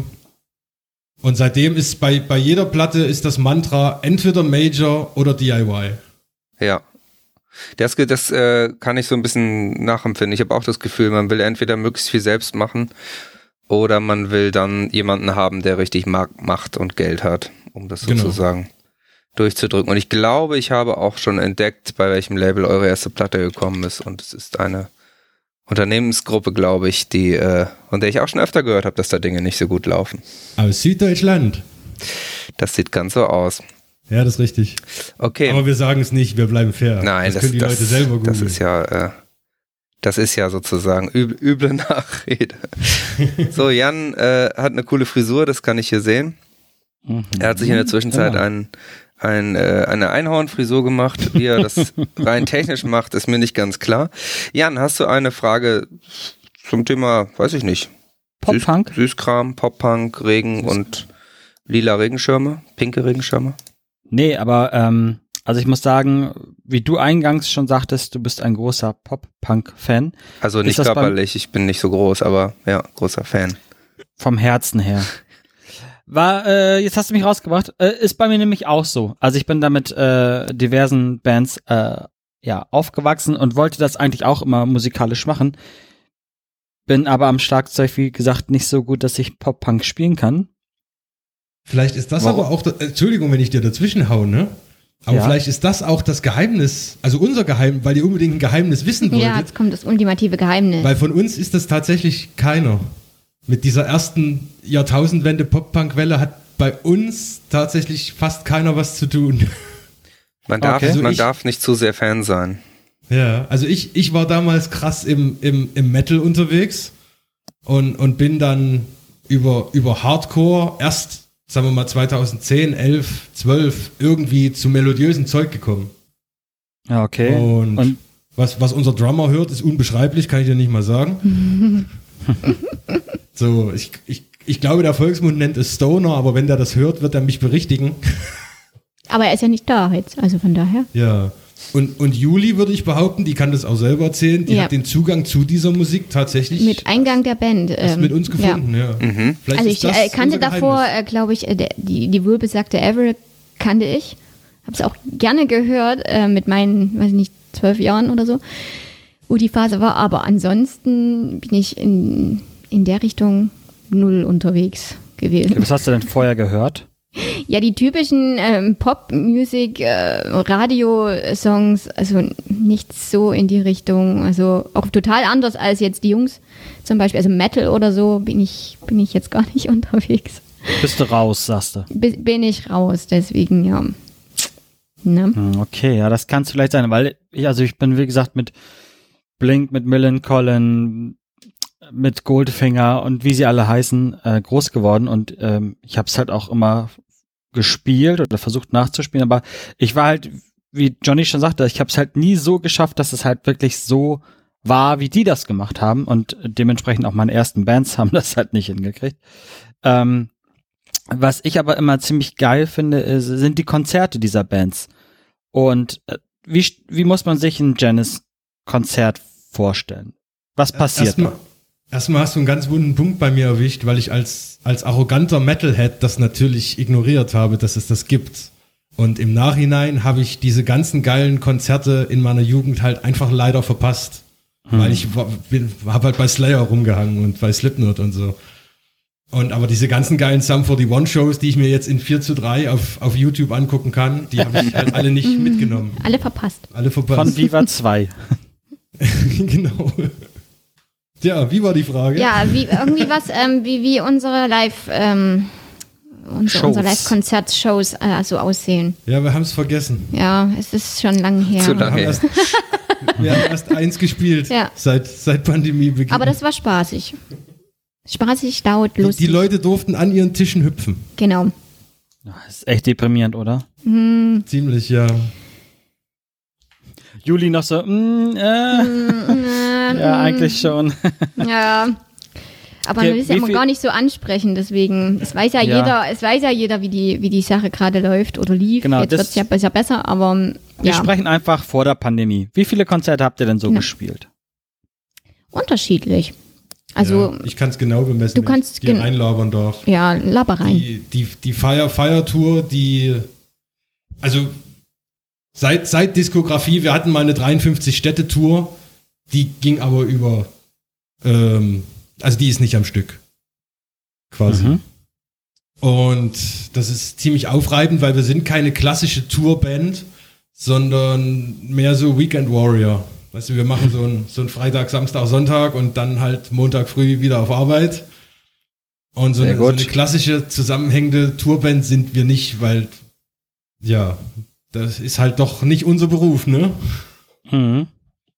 Und seitdem ist bei, bei jeder Platte ist das Mantra entweder Major oder D I Y. Ja. Das, ge- das äh, kann ich so ein bisschen nachempfinden. Ich habe auch das Gefühl, man will entweder möglichst viel selbst machen oder man will dann jemanden haben, der richtig Markt macht und Geld hat, um das Genau. sozusagen durchzudrücken. Und ich glaube, ich habe auch schon entdeckt, bei welchem Label eure erste Platte gekommen ist. Und es ist eine Unternehmensgruppe, glaube ich, die, äh, von der ich auch schon öfter gehört habe, dass da Dinge nicht so gut laufen. Aus Süddeutschland. Das sieht ganz so aus. Ja, das ist richtig. Okay. Aber wir sagen es nicht, wir bleiben fair. Nein, das, das, können die das, Leute selber googeln. das ist ja, äh, das ist ja sozusagen üb üble Nachrede. So, Jan äh, hat eine coole Frisur, das kann ich hier sehen. Mhm. Er hat sich in der Zwischenzeit Ja. ein, ein, äh, eine Einhornfrisur gemacht. Wie er das rein technisch macht, ist mir nicht ganz klar. Jan, hast du eine Frage zum Thema, weiß ich nicht, Pop-Punk? Süß, Süßkram, Pop-Punk, Regen und lila Regenschirme, pinke Regenschirme? Nee, aber ähm, also ich muss sagen, wie du eingangs schon sagtest, du bist ein großer Pop-Punk-Fan. Also nicht das beim- körperlich, ich bin nicht so groß, aber ja, großer Fan. Vom Herzen her. War, äh, jetzt hast du mich rausgebracht, äh, ist bei mir nämlich auch so. Also ich bin da mit äh, diversen Bands äh, ja, aufgewachsen und wollte das eigentlich auch immer musikalisch machen. Bin aber am Schlagzeug, wie gesagt, nicht so gut, dass ich Pop-Punk spielen kann. Vielleicht ist das Warum? aber auch, das, Entschuldigung, wenn ich dir dazwischen hau, ne? Aber Ja. vielleicht ist das auch das Geheimnis, also unser Geheimnis, weil ihr unbedingt ein Geheimnis wissen wolltet. Ja, jetzt kommt das ultimative Geheimnis. Weil von uns ist das tatsächlich keiner. Mit dieser ersten Jahrtausendwende Pop-Punk-Welle hat bei uns tatsächlich fast keiner was zu tun. Man darf, Okay. Also man ich- darf nicht zu sehr Fan sein. Ja, also ich, ich war damals krass im, im, im Metal unterwegs und, und bin dann über, über Hardcore erst, sagen wir mal, zweitausendzehn, elf, zwölf irgendwie zu melodiösen Zeug gekommen. Ja, okay. Und, Und was, was unser Drummer hört, ist unbeschreiblich, kann ich dir nicht mal sagen. So, ich, ich, ich glaube, der Volksmund nennt es Stoner, aber wenn der das hört, wird er mich berichtigen. Aber er ist ja nicht da jetzt, also von daher. Ja. Und, und Juli, würde ich behaupten, die kann das auch selber erzählen, die Ja. hat den Zugang zu dieser Musik tatsächlich Mit Eingang der Band. erst ähm, mit uns gefunden, ja. Mhm. Vielleicht Also ist ich das äh, kannte unser davor, Geheimnis. äh, glaube ich, äh, der, die, die wohlbesagte Avril kannte ich. Habe es auch gerne gehört äh, mit meinen, weiß ich nicht, zwölf Jahren oder so, wo die Phase war. Aber ansonsten bin ich in, in der Richtung null unterwegs gewesen. was hast du denn vorher gehört? Ja, die typischen ähm, Pop-Music, äh, Radio-Songs, also nicht so in die Richtung, also auch total anders als jetzt die Jungs zum Beispiel, also Metal oder so bin ich, bin ich jetzt gar nicht unterwegs. Bist du raus, sagst du. B- bin ich raus, deswegen, ja. Ne? Hm, okay, ja, das kann es vielleicht sein, weil ich, also ich bin, wie gesagt, mit Blink, mit Millencolin, mit Goldfinger und wie sie alle heißen, äh, groß geworden und ähm, ich habe es halt auch immer gespielt oder versucht nachzuspielen, aber ich war halt, wie Johnny schon sagte, ich habe es halt nie so geschafft, dass es halt wirklich so war, wie die das gemacht haben und dementsprechend auch meine ersten Bands haben das halt nicht hingekriegt. Ähm, was ich aber immer ziemlich geil finde, ist, sind die Konzerte dieser Bands. Und äh, wie, wie muss man sich ein Janis-Konzert vorstellen? Was passiert? Erstmal, erstmal hast du einen ganz wunden Punkt bei mir erwischt, weil ich als, als arroganter Metalhead das natürlich ignoriert habe, dass es das gibt. Und im Nachhinein habe ich diese ganzen geilen Konzerte in meiner Jugend halt einfach leider verpasst. Hm. Weil ich habe halt bei Slayer rumgehangen und bei Slipknot und so. Und aber diese ganzen geilen Sum forty-one Shows, die ich mir jetzt in vier zu drei auf, auf YouTube angucken kann, die habe ich halt alle nicht mitgenommen. Alle verpasst. Alle Von verpasst. Viva zwei. Genau. Ja, wie war die Frage? Ja, wie irgendwie was, ähm, wie, wie unsere Live, ähm, unsere, unsere Live-Konzert-Shows äh, so aussehen. Ja, wir haben es vergessen. Ja, es ist schon lang her. Zu Wir lange haben, her. erst, wir haben erst eins gespielt, Ja. seit, seit Pandemiebeginn. Aber das war spaßig. Spaßig, laut, die, lustig. die Leute durften an ihren Tischen hüpfen. Genau. Das ist echt deprimierend, oder? Hm. Ziemlich, ja. Juli noch so, mm, äh, Äh, ja, eigentlich schon. Ja. Aber Okay, man will es ja wie immer viel- gar nicht so ansprechen, deswegen, es weiß ja, Ja. jeder, es weiß ja jeder, wie die, wie die Sache gerade läuft oder lief. Genau, Jetzt das- wird es ja besser, besser, aber Wir ja, sprechen einfach vor der Pandemie. Wie viele Konzerte habt ihr denn so Ja. gespielt? unterschiedlich. Also, ja, ich kann es genau bemessen, du wenn kannst ich dir gen- einlabern darf. ja, laber rein. Die, die, die Fire, Fire Tour, die, also seit, seit Diskografie, wir hatten mal eine dreiundfünfzig-Städte-Tour, die ging aber über, ähm, also die ist nicht am Stück. Quasi. Mhm. Und das ist ziemlich aufreibend, weil wir sind keine klassische Tourband, sondern mehr so Weekend Warrior. Weißt du, wir machen so ein, so ein Freitag, Samstag, Sonntag und dann halt Montag früh wieder auf Arbeit. Und so Sehr eine, so gut. eine klassische zusammenhängende Tourband sind wir nicht, weil, ja, das ist halt doch nicht unser Beruf, ne? Mhm.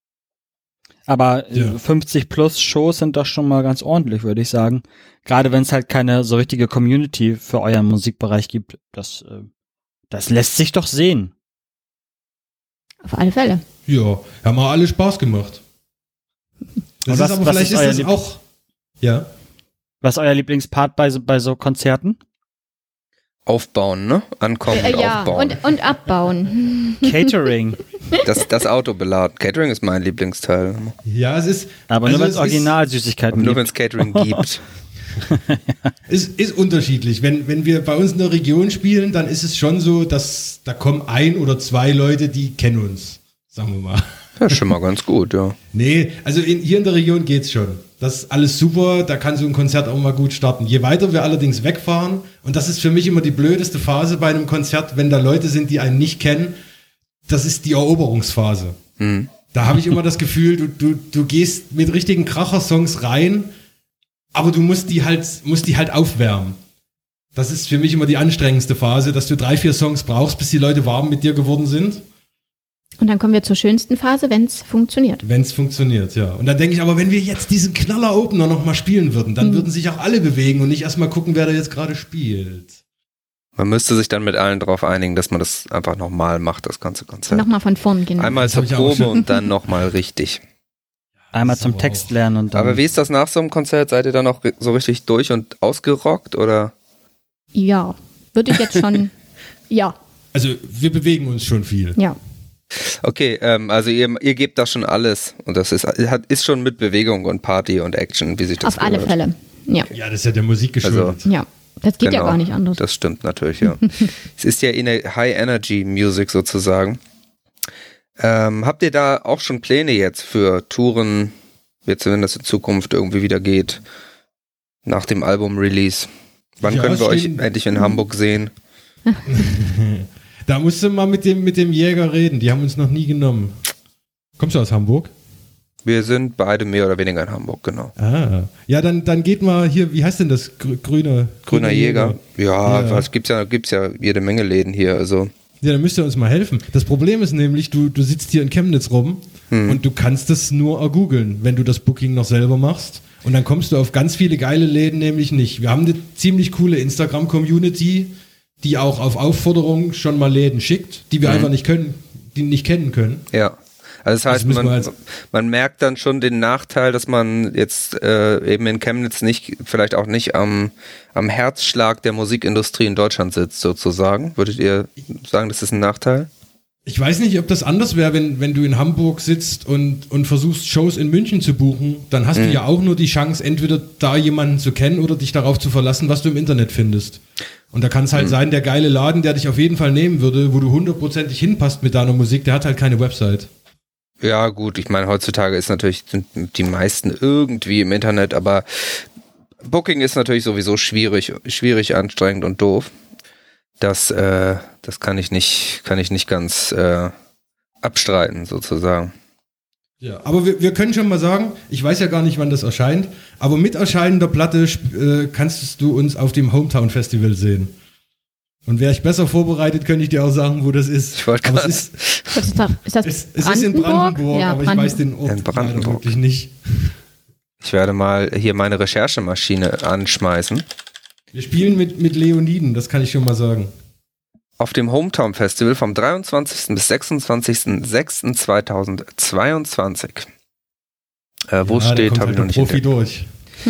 Aber äh, Ja. fünfzig plus Shows sind doch schon mal ganz ordentlich, würde ich sagen. Gerade wenn es halt keine so richtige Community für euren Musikbereich gibt. Das, äh, das lässt sich doch sehen. Auf alle Fälle. Ja, haben wir alle Spaß gemacht. Das Und ist was- aber was vielleicht ist ist euer das Lieb- auch, ja. Was ist euer Lieblingspart bei so, bei so Konzerten? Aufbauen, ne? Ankommen Äh, und ja, aufbauen. und, und abbauen. Catering. Das, das Auto beladen. Catering ist mein Lieblingsteil. Ja, es ist. Aber also nur wenn es es ist- Originalsüßigkeiten Nur wenn gibt. es Catering gibt. Es ist unterschiedlich. Wenn, wenn wir bei uns in der Region spielen, dann ist es schon so, dass da kommen ein oder zwei Leute, die kennen uns, sagen wir mal. Das ist schon mal ganz gut, ja. Nee, also in, hier in der Region geht's schon. Das ist alles super, da kann so ein Konzert auch mal gut starten. Je weiter wir allerdings wegfahren, und das ist für mich immer die blödeste Phase bei einem Konzert, wenn da Leute sind, die einen nicht kennen, das ist die Eroberungsphase. Hm. Da habe ich immer das Gefühl, du, du, du gehst mit richtigen Kracher-Songs rein, aber du musst die halt, musst die halt aufwärmen. Das ist für mich immer die anstrengendste Phase, dass du drei, vier Songs brauchst, bis die Leute warm mit dir geworden sind. Und dann kommen wir zur schönsten Phase, wenn es funktioniert. Wenn es funktioniert, ja. Und dann denke ich aber, wenn wir jetzt diesen Knaller-Opener nochmal spielen würden, dann würden sich auch alle bewegen und nicht erstmal gucken, wer da jetzt gerade spielt. Man müsste sich dann mit allen darauf einigen, dass man das einfach nochmal macht, das ganze Konzert. Nochmal von vorn, genau. Einmal Das zur hab ich auch Probe schon. und dann nochmal richtig. Einmal Das zum aber Text auch- lernen und dann. Aber wie ist das nach so einem Konzert? Seid ihr dann noch so richtig durch und ausgerockt oder? Ja, würde ich jetzt schon, ja, Also wir bewegen uns schon viel. ja. Okay, ähm, also ihr, ihr gebt da schon alles und das ist, hat, ist schon mit Bewegung und Party und Action, wie sich das Auf alle gehört. Fälle. Ja, Ja, das ist ja der Musik geschuldet. ja. Das geht ja Genau, gar nicht anders. Das stimmt natürlich, ja. Es ist ja eine High-Energy-Music sozusagen. Ähm, habt ihr da auch schon Pläne jetzt für Touren, jetzt wenn das in Zukunft irgendwie wieder geht, nach dem Album-Release? Wann Ja, können es wir euch stehen- endlich in Hamburg sehen? Da musst du mal mit dem, mit dem Jäger reden, die haben uns noch nie genommen. Kommst du aus Hamburg? Wir sind beide mehr oder weniger in Hamburg, genau. Ah. Ja, dann, dann geht mal hier, wie heißt denn das? Grü- Grüne, Grüner Jäger. Ja, Ja. was gibt's ja, gibt's ja jede Menge Läden hier, also. Ja, dann müsst ihr uns mal helfen. Das Problem ist nämlich, du, du sitzt hier in Chemnitz rum Hm. und du kannst das nur ergoogeln, wenn du das Booking noch selber machst. Und dann kommst du auf ganz viele geile Läden nämlich nicht. Wir haben eine ziemlich coole Instagram-Community, die auch auf Aufforderung schon mal Läden schickt, die wir Mhm. einfach nicht können, die nicht kennen können. Ja. Also das heißt, müssen wir man, als- man merkt dann schon den Nachteil, dass man jetzt äh, eben in Chemnitz nicht, vielleicht auch nicht am, am Herzschlag der Musikindustrie in Deutschland sitzt, sozusagen. Würdet ihr sagen, das ist ein Nachteil? Ich weiß nicht, ob das anders wäre, wenn, wenn du in Hamburg sitzt und, und versuchst, Shows in München zu buchen. Dann hast du ja auch nur die Chance, entweder da jemanden zu kennen oder dich darauf zu verlassen, was du im Internet findest. Und da kann es halt sein, der geile Laden, der dich auf jeden Fall nehmen würde, wo du hundertprozentig hinpasst mit deiner Musik, der hat halt keine Website. Ja, gut, ich meine, heutzutage ist natürlich, sind die meisten irgendwie im Internet, aber Booking ist natürlich sowieso schwierig, schwierig, anstrengend und doof. Das, äh, das kann ich nicht, kann ich nicht ganz äh, abstreiten, sozusagen. Ja, aber wir, wir können schon mal sagen, ich weiß ja gar nicht, wann das erscheint, aber mit erscheinender Platte äh, kannst du uns auf dem Hometown Festival sehen. Und wäre ich besser vorbereitet, könnte ich dir auch sagen, wo das ist. Ich wollte aber gerade. es ist, Was ist, da, ist das es, es ist in Brandenburg, ja, aber Brandenburg. ich weiß den Ort In Brandenburg. leider wirklich nicht. Ich werde mal hier meine Recherchemaschine anschmeißen. Wir spielen mit, mit Leoniden, das kann ich schon mal sagen. Auf dem Hometown Festival vom dreiundzwanzigsten bis sechsundzwanzigsten sechsten zweitausendzweiundzwanzig. Äh, wo Ja, da steht, kommt habe ich halt noch der nicht Profi entdeckt. durch.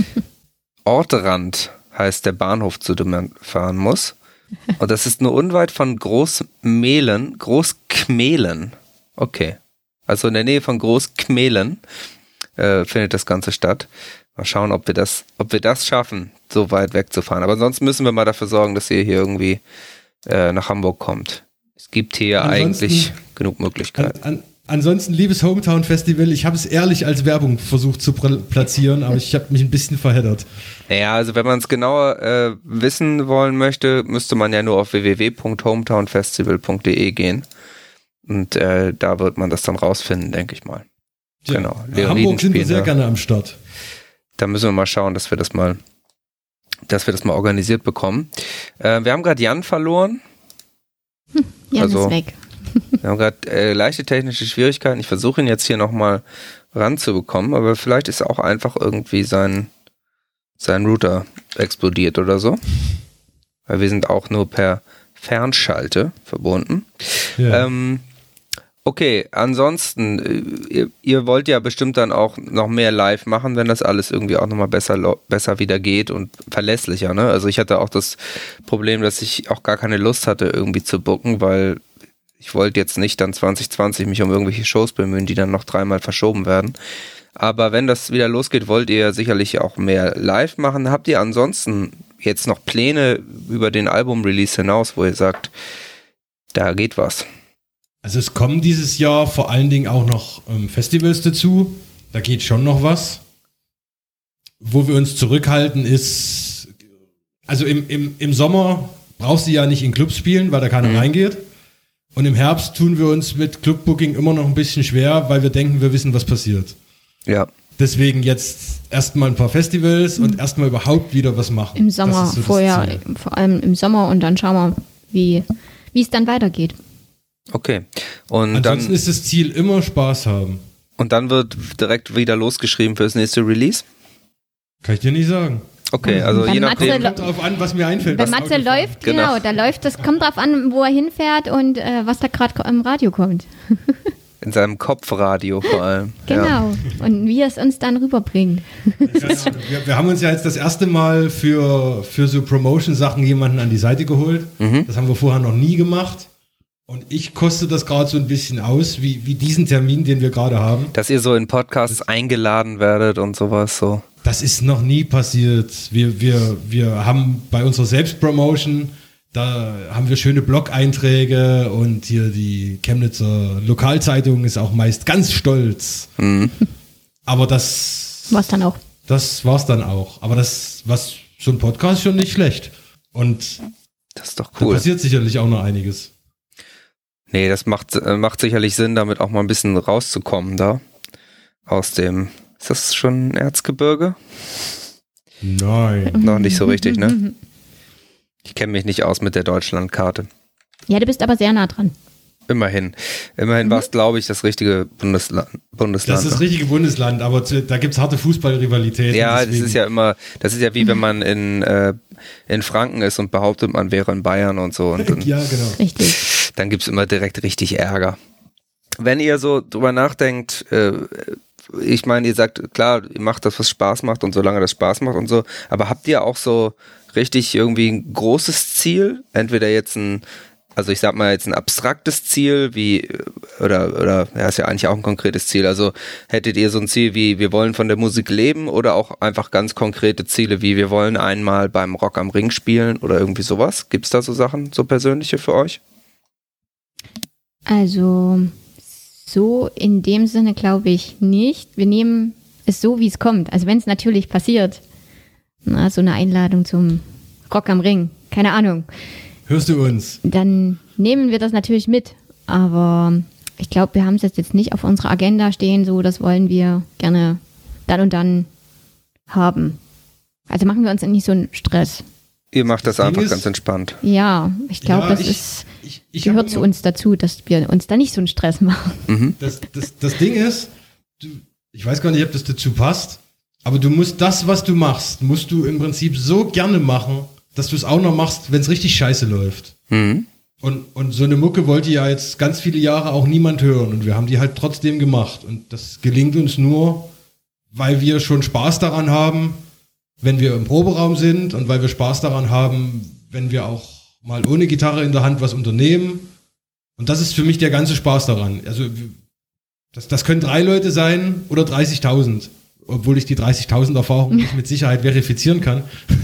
Ortrand heißt der Bahnhof, zu dem man fahren muss. Und das ist nur unweit von Großmehlen. Großkmehlen. Okay. Also in der Nähe von Großkmehlen äh, findet das Ganze statt. Mal schauen, ob wir das, ob wir das schaffen, so weit wegzufahren. Aber sonst müssen wir mal dafür sorgen, dass ihr hier irgendwie äh, nach Hamburg kommt. Es gibt hier Ansonsten- eigentlich genug Möglichkeiten. An, an, ansonsten, liebes Hometown Festival, ich habe es ehrlich als Werbung versucht zu pr- platzieren, aber ich habe mich ein bisschen verheddert. Naja, also wenn man es genauer äh, wissen wollen möchte, müsste man ja nur auf w w w punkt hometown festival punkt d e gehen. Und äh, da wird man das dann rausfinden, denke ich mal. Ja, Genau. in Leoniden Hamburg sind wir spielen sehr da. gerne am Start. Da müssen wir mal schauen, dass wir das mal, dass wir das mal organisiert bekommen. Äh, wir haben gerade Jan verloren. Jan Also- ist weg. Wir haben gerade äh, leichte technische Schwierigkeiten. Ich versuche ihn jetzt hier nochmal ranzubekommen, aber vielleicht ist auch einfach irgendwie sein, sein Router explodiert oder so. Weil wir sind auch nur per Fernschalte verbunden. Ja. Ähm, okay, ansonsten, äh, ihr, ihr wollt ja bestimmt dann auch noch mehr live machen, wenn das alles irgendwie auch nochmal besser, lo- besser wieder geht und verlässlicher, ne? Also ich hatte auch das Problem, dass ich auch gar keine Lust hatte, irgendwie zu booken, weil ich wollte jetzt nicht dann zwanzig zwanzig mich um irgendwelche Shows bemühen, die dann noch dreimal verschoben werden. Aber wenn das wieder losgeht, wollt ihr sicherlich auch mehr live machen. Habt ihr ansonsten jetzt noch Pläne über den Album-Release hinaus, wo ihr sagt, da geht was? Also es kommen dieses Jahr vor allen Dingen auch noch ähm, Festivals dazu. Da geht schon noch was. Wo wir uns zurückhalten ist, also im, im, im Sommer brauchst du ja nicht in Clubs spielen, weil da keiner Mhm. reingeht. Und im Herbst tun wir uns mit Clubbooking immer noch ein bisschen schwer, weil wir denken, wir wissen, was passiert. Ja. Deswegen jetzt erstmal ein paar Festivals und erstmal überhaupt wieder was machen. Im Das Sommer, ist so das vorher, Ziel. vor allem im Sommer und dann schauen wir, wie wie es dann weitergeht. Okay. Und Ansonsten dann, ist das Ziel immer Spaß haben. und dann wird direkt wieder losgeschrieben fürs nächste Release? Kann ich dir nicht sagen. Okay, also Beim je Matze nachdem. Kommt drauf an, was mir einfällt. Wenn was Matze Autofahren. läuft, Genau. genau, da läuft, das kommt drauf an, wo er hinfährt und äh, was da gerade im Radio kommt. In seinem Kopfradio vor allem. Genau. Ja. Und wie er es uns dann rüberbringt. Wir, wir haben uns ja jetzt das erste Mal für, für so Promotion-Sachen jemanden an die Seite geholt. Mhm. Das haben wir vorher noch nie gemacht. Und ich koste das gerade so ein bisschen aus, wie, wie diesen Termin, den wir gerade haben. Dass ihr so in Podcasts eingeladen werdet und sowas so. Das ist noch nie passiert. Wir, wir, wir haben bei unserer Selbstpromotion, da haben wir schöne Blog-Einträge und hier die Chemnitzer Lokalzeitung ist auch meist ganz stolz. Mhm. Aber das, Was dann auch. das war's dann auch. Aber das, was so ein Podcast schon nicht schlecht. Und Das ist doch da cool. passiert sicherlich auch noch einiges. Nee, das macht, äh, macht sicherlich Sinn, damit auch mal ein bisschen rauszukommen da. Aus dem, ist das schon Erzgebirge? Nein. Noch nicht so richtig, ne? Ich kenne mich nicht aus mit der Deutschlandkarte. Ja, du bist aber sehr nah dran. Immerhin. Immerhin war es, glaube ich, das richtige Bundesland. Bundesland Das ist das ne? richtige Bundesland, aber zu, da gibt's harte Fußballrivalitäten. Ja, das deswegen- ist ja immer, das ist ja wie wenn man in, äh, in Franken ist und behauptet, man wäre in Bayern und so. Und dann, Ja, genau. Richtig. dann gibt's immer direkt richtig Ärger. Wenn ihr so drüber nachdenkt, äh, ich meine, ihr sagt, klar, ihr macht das, was Spaß macht und solange das Spaß macht und so, aber habt ihr auch so richtig irgendwie ein großes Ziel? Entweder jetzt ein, also ich sag mal jetzt ein abstraktes Ziel, wie, oder, oder, ja, ist ja eigentlich auch ein konkretes Ziel. Also hättet ihr so ein Ziel wie, wir wollen von der Musik leben oder auch einfach ganz konkrete Ziele wie, wir wollen einmal beim Rock am Ring spielen oder irgendwie sowas? Gibt's da so Sachen, so persönliche für euch? Also, so in dem Sinne glaube ich nicht. Wir nehmen es so, wie es kommt. Also wenn es natürlich passiert, na, so eine Einladung zum Rock am Ring, keine Ahnung, Hörst du uns? dann nehmen wir das natürlich mit. Aber ich glaube, wir haben es jetzt nicht auf unserer Agenda stehen, so das wollen wir gerne dann und dann haben. Also machen wir uns nicht so einen Stress. Ihr macht das, Das Ding einfach ist- ganz entspannt. Ja, ich glaube, Ja, das ich- ist, Ich, ich hab gehört zu immer- uns dazu, dass wir uns da nicht so einen Stress machen. Das, das, das Ding ist, du, ich weiß gar nicht, ob das dazu passt, aber du musst das, was du machst, musst du im Prinzip so gerne machen, dass du es auch noch machst, wenn es richtig scheiße läuft. Mhm. Und, und so eine Mucke wollte ja jetzt ganz viele Jahre auch niemand hören und wir haben die halt trotzdem gemacht. Und das gelingt uns nur, weil wir schon Spaß daran haben, wenn wir im Proberaum sind und weil wir Spaß daran haben, wenn wir auch mal ohne Gitarre in der Hand was unternehmen. Und das ist für mich der ganze Spaß daran. Also das, das können drei Leute sein oder dreißigtausend, obwohl ich die dreißigtausend Erfahrung nicht mit Sicherheit verifizieren kann.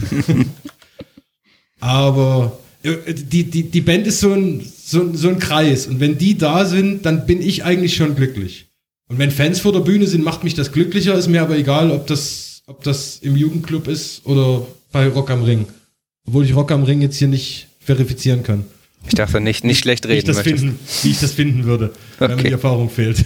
Aber äh, die, die, die Band ist so ein, so, so ein Kreis und wenn die da sind, dann bin ich eigentlich schon glücklich. Und wenn Fans vor der Bühne sind, macht mich das glücklicher, ist mir aber egal, ob das, ob das im Jugendclub ist oder bei Rock am Ring. Obwohl ich Rock am Ring jetzt hier nicht verifizieren kann. Ich dachte nicht, nicht schlecht Wie ich reden das, möchtest. finden, wie ich das finden würde, wenn mir Okay. die Erfahrung fehlt.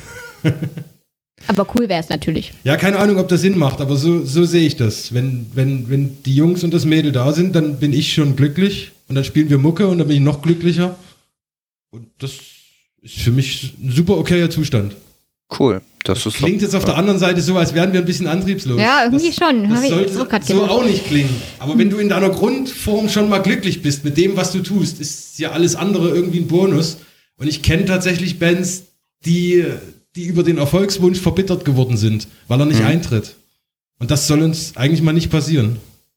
Aber cool wäre es natürlich. Ja, keine Ahnung, ob das Sinn macht, aber so, so sehe ich das. Wenn, wenn, wenn die Jungs und das Mädel da sind, dann bin ich schon glücklich und dann spielen wir Mucke und dann bin ich noch glücklicher. Und das ist für mich ein super okayer Zustand. Cool. Das ist Klingt jetzt auf der anderen Seite so, als wären wir ein bisschen antriebslos. Ja, irgendwie das, schon. Das Hab ich sollte jetzt auch grad so gedacht. auch nicht klingen. Aber wenn du in deiner Grundform schon mal glücklich bist mit dem, was du tust, ist ja alles andere irgendwie ein Bonus. Und ich kenne tatsächlich Bands, die, die über den Erfolgswunsch verbittert geworden sind, weil er nicht Mhm. eintritt. Und das soll uns eigentlich mal nicht passieren.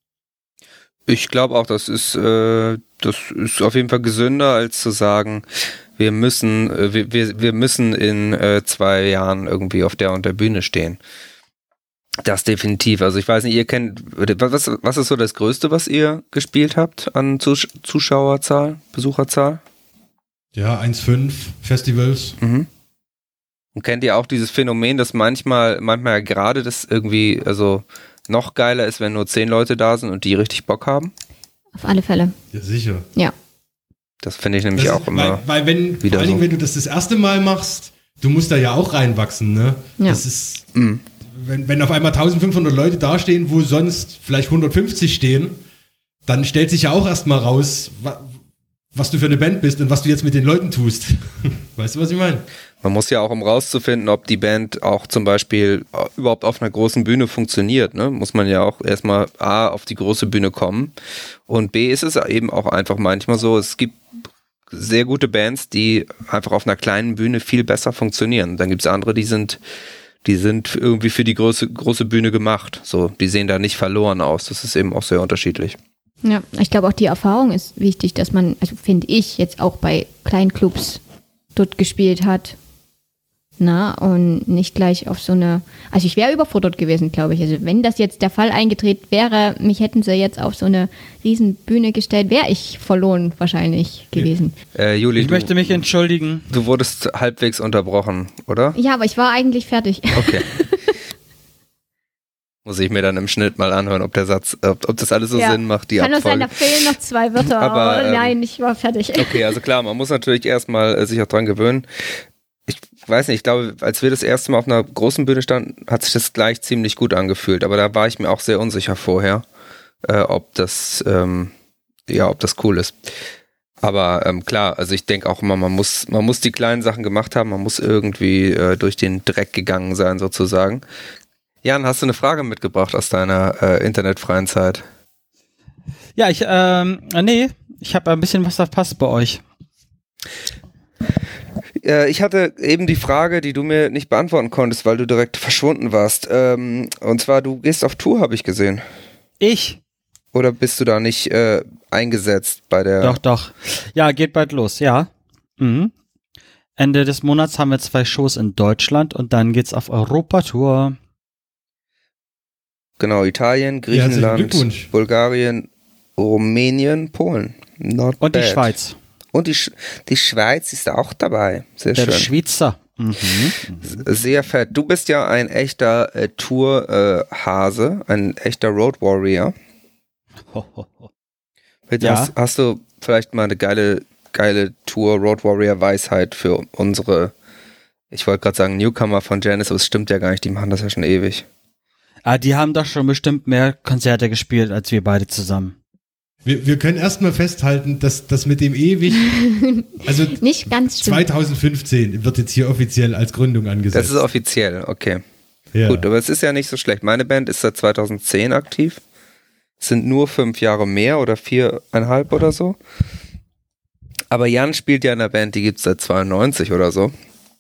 Ich glaube auch, das ist, äh, das ist auf jeden Fall gesünder, als zu sagen, wir müssen, äh, wir, wir, wir müssen in äh, zwei Jahren irgendwie auf der und der Bühne stehen. Das definitiv. Also ich weiß nicht, ihr kennt, was, was ist so das Größte, was ihr gespielt habt an Zus- Zuschauerzahl, Besucherzahl? Ja, eins Komma fünf Festivals. Mhm. Und kennt ihr auch dieses Phänomen, dass manchmal, manchmal ja gerade das irgendwie, also noch geiler ist, wenn nur zehn Leute da sind und die richtig Bock haben? Auf alle Fälle. Ja, sicher. Ja. Das finde ich nämlich Das auch ist, immer. Weil, weil wenn, wieder vor allen Dingen, so. wenn du das das erste Mal machst, du musst da ja auch reinwachsen, ne? Ja. Das ist, Mhm. wenn, wenn auf einmal eintausendfünfhundert Leute dastehen, wo sonst vielleicht hundertfünfzig stehen, dann stellt sich ja auch erstmal raus, wa, was du für eine Band bist und was du jetzt mit den Leuten tust. Weißt du, was ich meine? Man muss ja auch, um rauszufinden, ob die Band auch zum Beispiel überhaupt auf einer großen Bühne funktioniert, ne, muss man ja auch erstmal A, auf die große Bühne kommen und B, ist es eben auch einfach manchmal so, es gibt sehr gute Bands, die einfach auf einer kleinen Bühne viel besser funktionieren. Dann gibt es andere, die sind, die sind irgendwie für die große, große Bühne gemacht. So, die sehen da nicht verloren aus. Das ist eben auch sehr unterschiedlich. Ja, ich glaube auch die Erfahrung ist wichtig, dass man, also finde ich, jetzt auch bei Kleinclubs dort gespielt hat. Na, und nicht gleich auf so eine, also ich wäre überfordert gewesen, glaube ich. Also wenn das jetzt der Fall eingetreten wäre, mich hätten sie jetzt auf so eine riesen Bühne gestellt, wäre ich verloren wahrscheinlich gewesen. Äh, Juli, Ich du, möchte mich entschuldigen. du wurdest halbwegs unterbrochen, oder? Ja, aber ich war eigentlich fertig. Okay. Muss ich mir dann im Schnitt mal anhören, ob der Satz, ob, ob das alles so Ja. Sinn macht, die Kann nur sein, Abfolge. da fehlen noch zwei Wörter, Aber, aber, ähm, nein, ich war fertig. Okay, also klar, man muss natürlich erstmal äh, sich auch dran gewöhnen. Ich weiß nicht, ich glaube, als wir das erste Mal auf einer großen Bühne standen, hat sich das gleich ziemlich gut angefühlt, aber da war ich mir auch sehr unsicher vorher, äh, ob das, ähm, ja, ob das cool ist. Aber ähm, klar, also ich denke auch immer, man muss, man muss die kleinen Sachen gemacht haben, man muss irgendwie äh, durch den Dreck gegangen sein sozusagen. Jan, hast du eine Frage mitgebracht aus deiner äh, internetfreien Zeit? Ja, ich, ähm, äh, nee, ich habe ein bisschen was verpasst bei euch. Äh, ich hatte eben die Frage, die du mir nicht beantworten konntest, weil du direkt verschwunden warst. Ähm, und zwar, du gehst auf Tour, habe ich gesehen. Ich? Oder bist du da nicht äh, eingesetzt bei der... Doch, doch. Ja, geht bald los, ja. Mhm. Ende des Monats haben wir zwei Shows in Deutschland und dann geht's auf Europatour. Genau, Italien, Ja, herzlichen Griechenland, Glückwunsch. Bulgarien, Rumänien, Polen. Not Und die bad. Schweiz. Und die, Sch die Schweiz ist auch dabei. Sehr Der schön. Schweizer. Mhm. Sehr fett. Du bist ja ein echter äh, Tour-Hase, äh, ein echter Road Warrior. Ho, ho, ho. Bitte, Ja. hast, hast du vielleicht mal eine geile, geile Tour Road Warrior Weisheit für unsere Ich wollte gerade sagen, Newcomer von Genesis, aber es stimmt ja gar nicht, die machen das ja schon ewig. Ah, die haben doch schon bestimmt mehr Konzerte gespielt, als wir beide zusammen. Wir, wir können erstmal festhalten, dass das mit dem ewig, also Nicht ganz stimmt. zweitausendfünfzehn wird jetzt hier offiziell als Gründung angesetzt. Das ist offiziell, okay. ja. Gut, aber es ist ja nicht so schlecht. Meine Band ist seit zweitausendzehn aktiv. Es sind nur fünf Jahre mehr oder viereinhalb oder so. Aber Jan spielt ja in der Band, die gibt es seit zweiundneunzig oder so.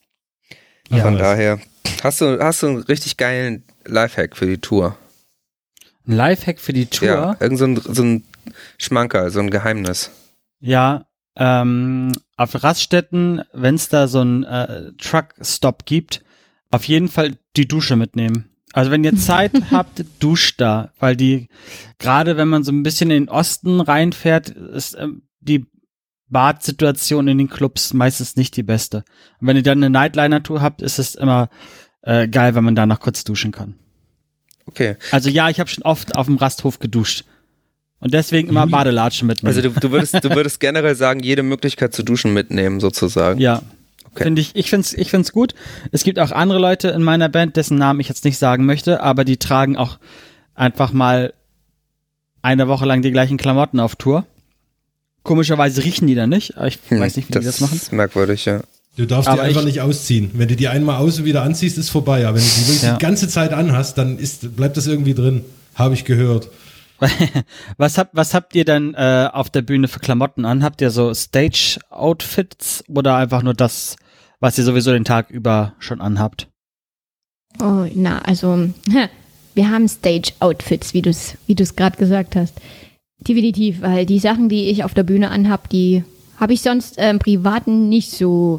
Ja, Von was? daher, hast du, hast du einen richtig geilen Lifehack für die Tour? Ein Lifehack für die Tour? Ja, irgend so ein, so ein Schmankerl, so ein Geheimnis. Ja, ähm, auf Raststätten, wenn es da so einen äh, Truckstop gibt, auf jeden Fall die Dusche mitnehmen. Also wenn ihr Zeit habt, duscht da, weil die, gerade wenn man so ein bisschen in den Osten reinfährt, ist ähm, die Badsituation in den Clubs meistens nicht die beste. Und wenn ihr dann eine Nightliner-Tour habt, ist es immer äh, geil, wenn man da noch kurz duschen kann. Okay. Also ja, ich habe schon oft auf dem Rasthof geduscht. Und deswegen immer Badelatschen mitnehmen. Also du, du würdest, du würdest generell sagen, jede Möglichkeit zu duschen mitnehmen, sozusagen. Ja. Okay. Finde ich, ich finde es ich find's gut. Es gibt auch andere Leute in meiner Band, dessen Namen ich jetzt nicht sagen möchte, aber die tragen auch einfach mal eine Woche lang die gleichen Klamotten auf Tour. Komischerweise riechen die dann nicht, aber ich Hm, weiß nicht, wie die das machen. ist merkwürdig, ja. Du darfst Aber die einfach ich- nicht ausziehen. Wenn du die einmal aus und wieder anziehst, ist vorbei. Aber wenn du die wirklich Ja. die ganze Zeit anhast, dann ist, bleibt das irgendwie drin. Habe ich gehört. Was habt, was habt ihr denn äh, auf der Bühne für Klamotten an? Habt ihr so Stage-Outfits oder einfach nur das, was ihr sowieso den Tag über schon anhabt? Oh, na, also, wir haben Stage-Outfits, wie du es wie du's gerade gesagt hast. Definitiv, weil die Sachen, die ich auf der Bühne anhab, die habe ich sonst äh, im Privaten nicht so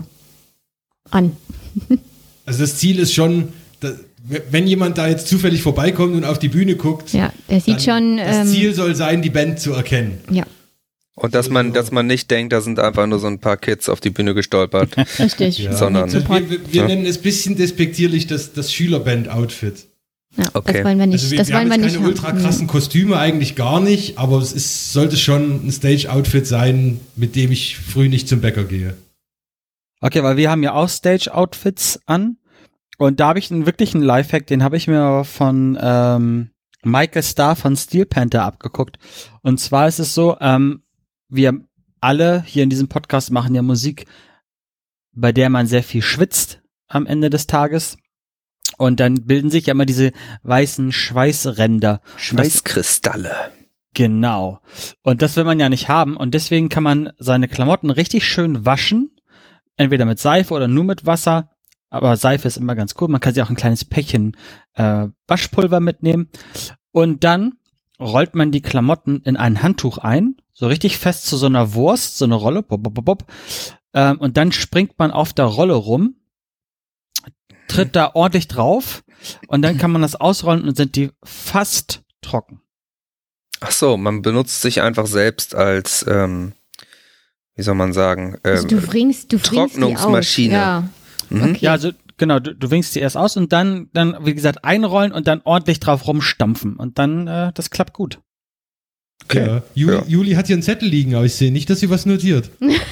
an. Also das Ziel ist schon, dass, wenn jemand da jetzt zufällig vorbeikommt und auf die Bühne guckt, Ja, der sieht dann schon, das ähm, Ziel soll sein, die Band zu erkennen. ja, Und dass man, dass man nicht denkt, da sind einfach nur so ein paar Kids auf die Bühne gestolpert. richtig. Ja. Sondern- Mit Support. Wir, wir, wir Ja. nennen es ein bisschen despektierlich das, das Schülerband-Outfit. Ja, Okay. das wollen wir nicht. Also wir, das wir wollen haben wir jetzt nicht keine ultra haben. krassen Kostüme, eigentlich gar nicht, aber es ist, sollte schon ein Stage-Outfit sein, mit dem ich früh nicht zum Bäcker gehe. Okay, weil wir haben ja auch Stage-Outfits an. Und da habe ich einen wirklichen Lifehack, den habe ich mir von ähm, Michael Starr von Steel Panther abgeguckt. Und zwar ist es so, ähm, wir alle hier in diesem Podcast machen ja Musik, bei der man sehr viel schwitzt am Ende des Tages. Und dann bilden sich ja immer diese weißen Schweißränder. Und das- Schweißkristalle. Genau. Und das will man ja nicht haben. Und deswegen kann man seine Klamotten richtig schön waschen. Entweder mit Seife oder nur mit Wasser. Aber Seife ist immer ganz cool. Man kann sich auch ein kleines Päckchen äh, Waschpulver mitnehmen. Und dann rollt man die Klamotten in ein Handtuch ein. So richtig fest zu so einer Wurst, so eine Rolle. Bop, bop, bop, bop. Ähm, und dann springt man auf der Rolle rum. Tritt da ordentlich drauf. Und dann kann man das ausrollen und sind die fast trocken. Ach so, man benutzt sich einfach selbst als, ähm, wie soll man sagen, Also ähm, du bringst, du bringst Trocknungsmaschine. Die aus. Ja. Mhm. Okay. Ja, also genau, du, du winkst die erst aus und dann, dann, wie gesagt, einrollen und dann ordentlich drauf rumstampfen. Und dann, äh, das klappt gut. Okay. Ja. Juli, Ja. Juli hat hier einen Zettel liegen, aber ich sehe nicht, dass sie was notiert.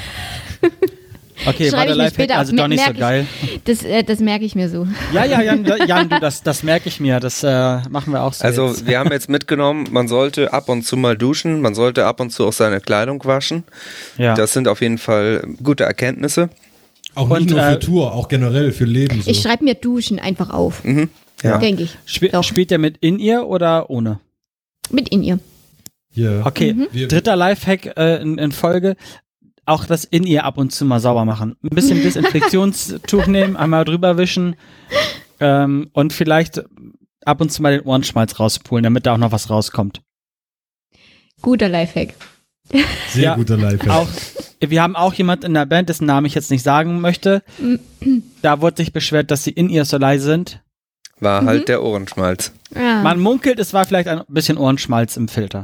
Okay, Schreibe war der ich mir Lifehack später also auf. doch nicht so Merk ich- geil. Das, äh, das merke ich mir so. Ja, ja, Jan, da- Jan du, das, das merke ich mir. Das äh, machen wir auch so. Also jetzt. wir haben jetzt mitgenommen, man sollte ab und zu mal duschen, man sollte ab und zu auch seine Kleidung waschen. Ja. Das sind auf jeden Fall gute Erkenntnisse. Auch Und, nicht nur für äh, Tour, auch generell für Leben. So. Ich schreibe mir Duschen einfach auf, Mhm. Ja. denke ich. Spiel, Doch. spielt der mit in ihr oder ohne? Mit in ihr. ja. Okay, Wir- dritter Lifehack äh, in, in Folge. Auch das in ihr ab und zu mal sauber machen. Ein bisschen Desinfektionstuch nehmen, einmal drüber wischen ähm, und vielleicht ab und zu mal den Ohrenschmalz rauspulen, damit da auch noch was rauskommt. Guter Lifehack. Sehr ja, guter Lifehack. Auch, wir haben auch jemand in der Band, dessen Namen ich jetzt nicht sagen möchte. Da wurde sich beschwert, dass sie in ihr so leise sind. War halt der Ohrenschmalz. Ja. Man munkelt, es war vielleicht ein bisschen Ohrenschmalz im Filter.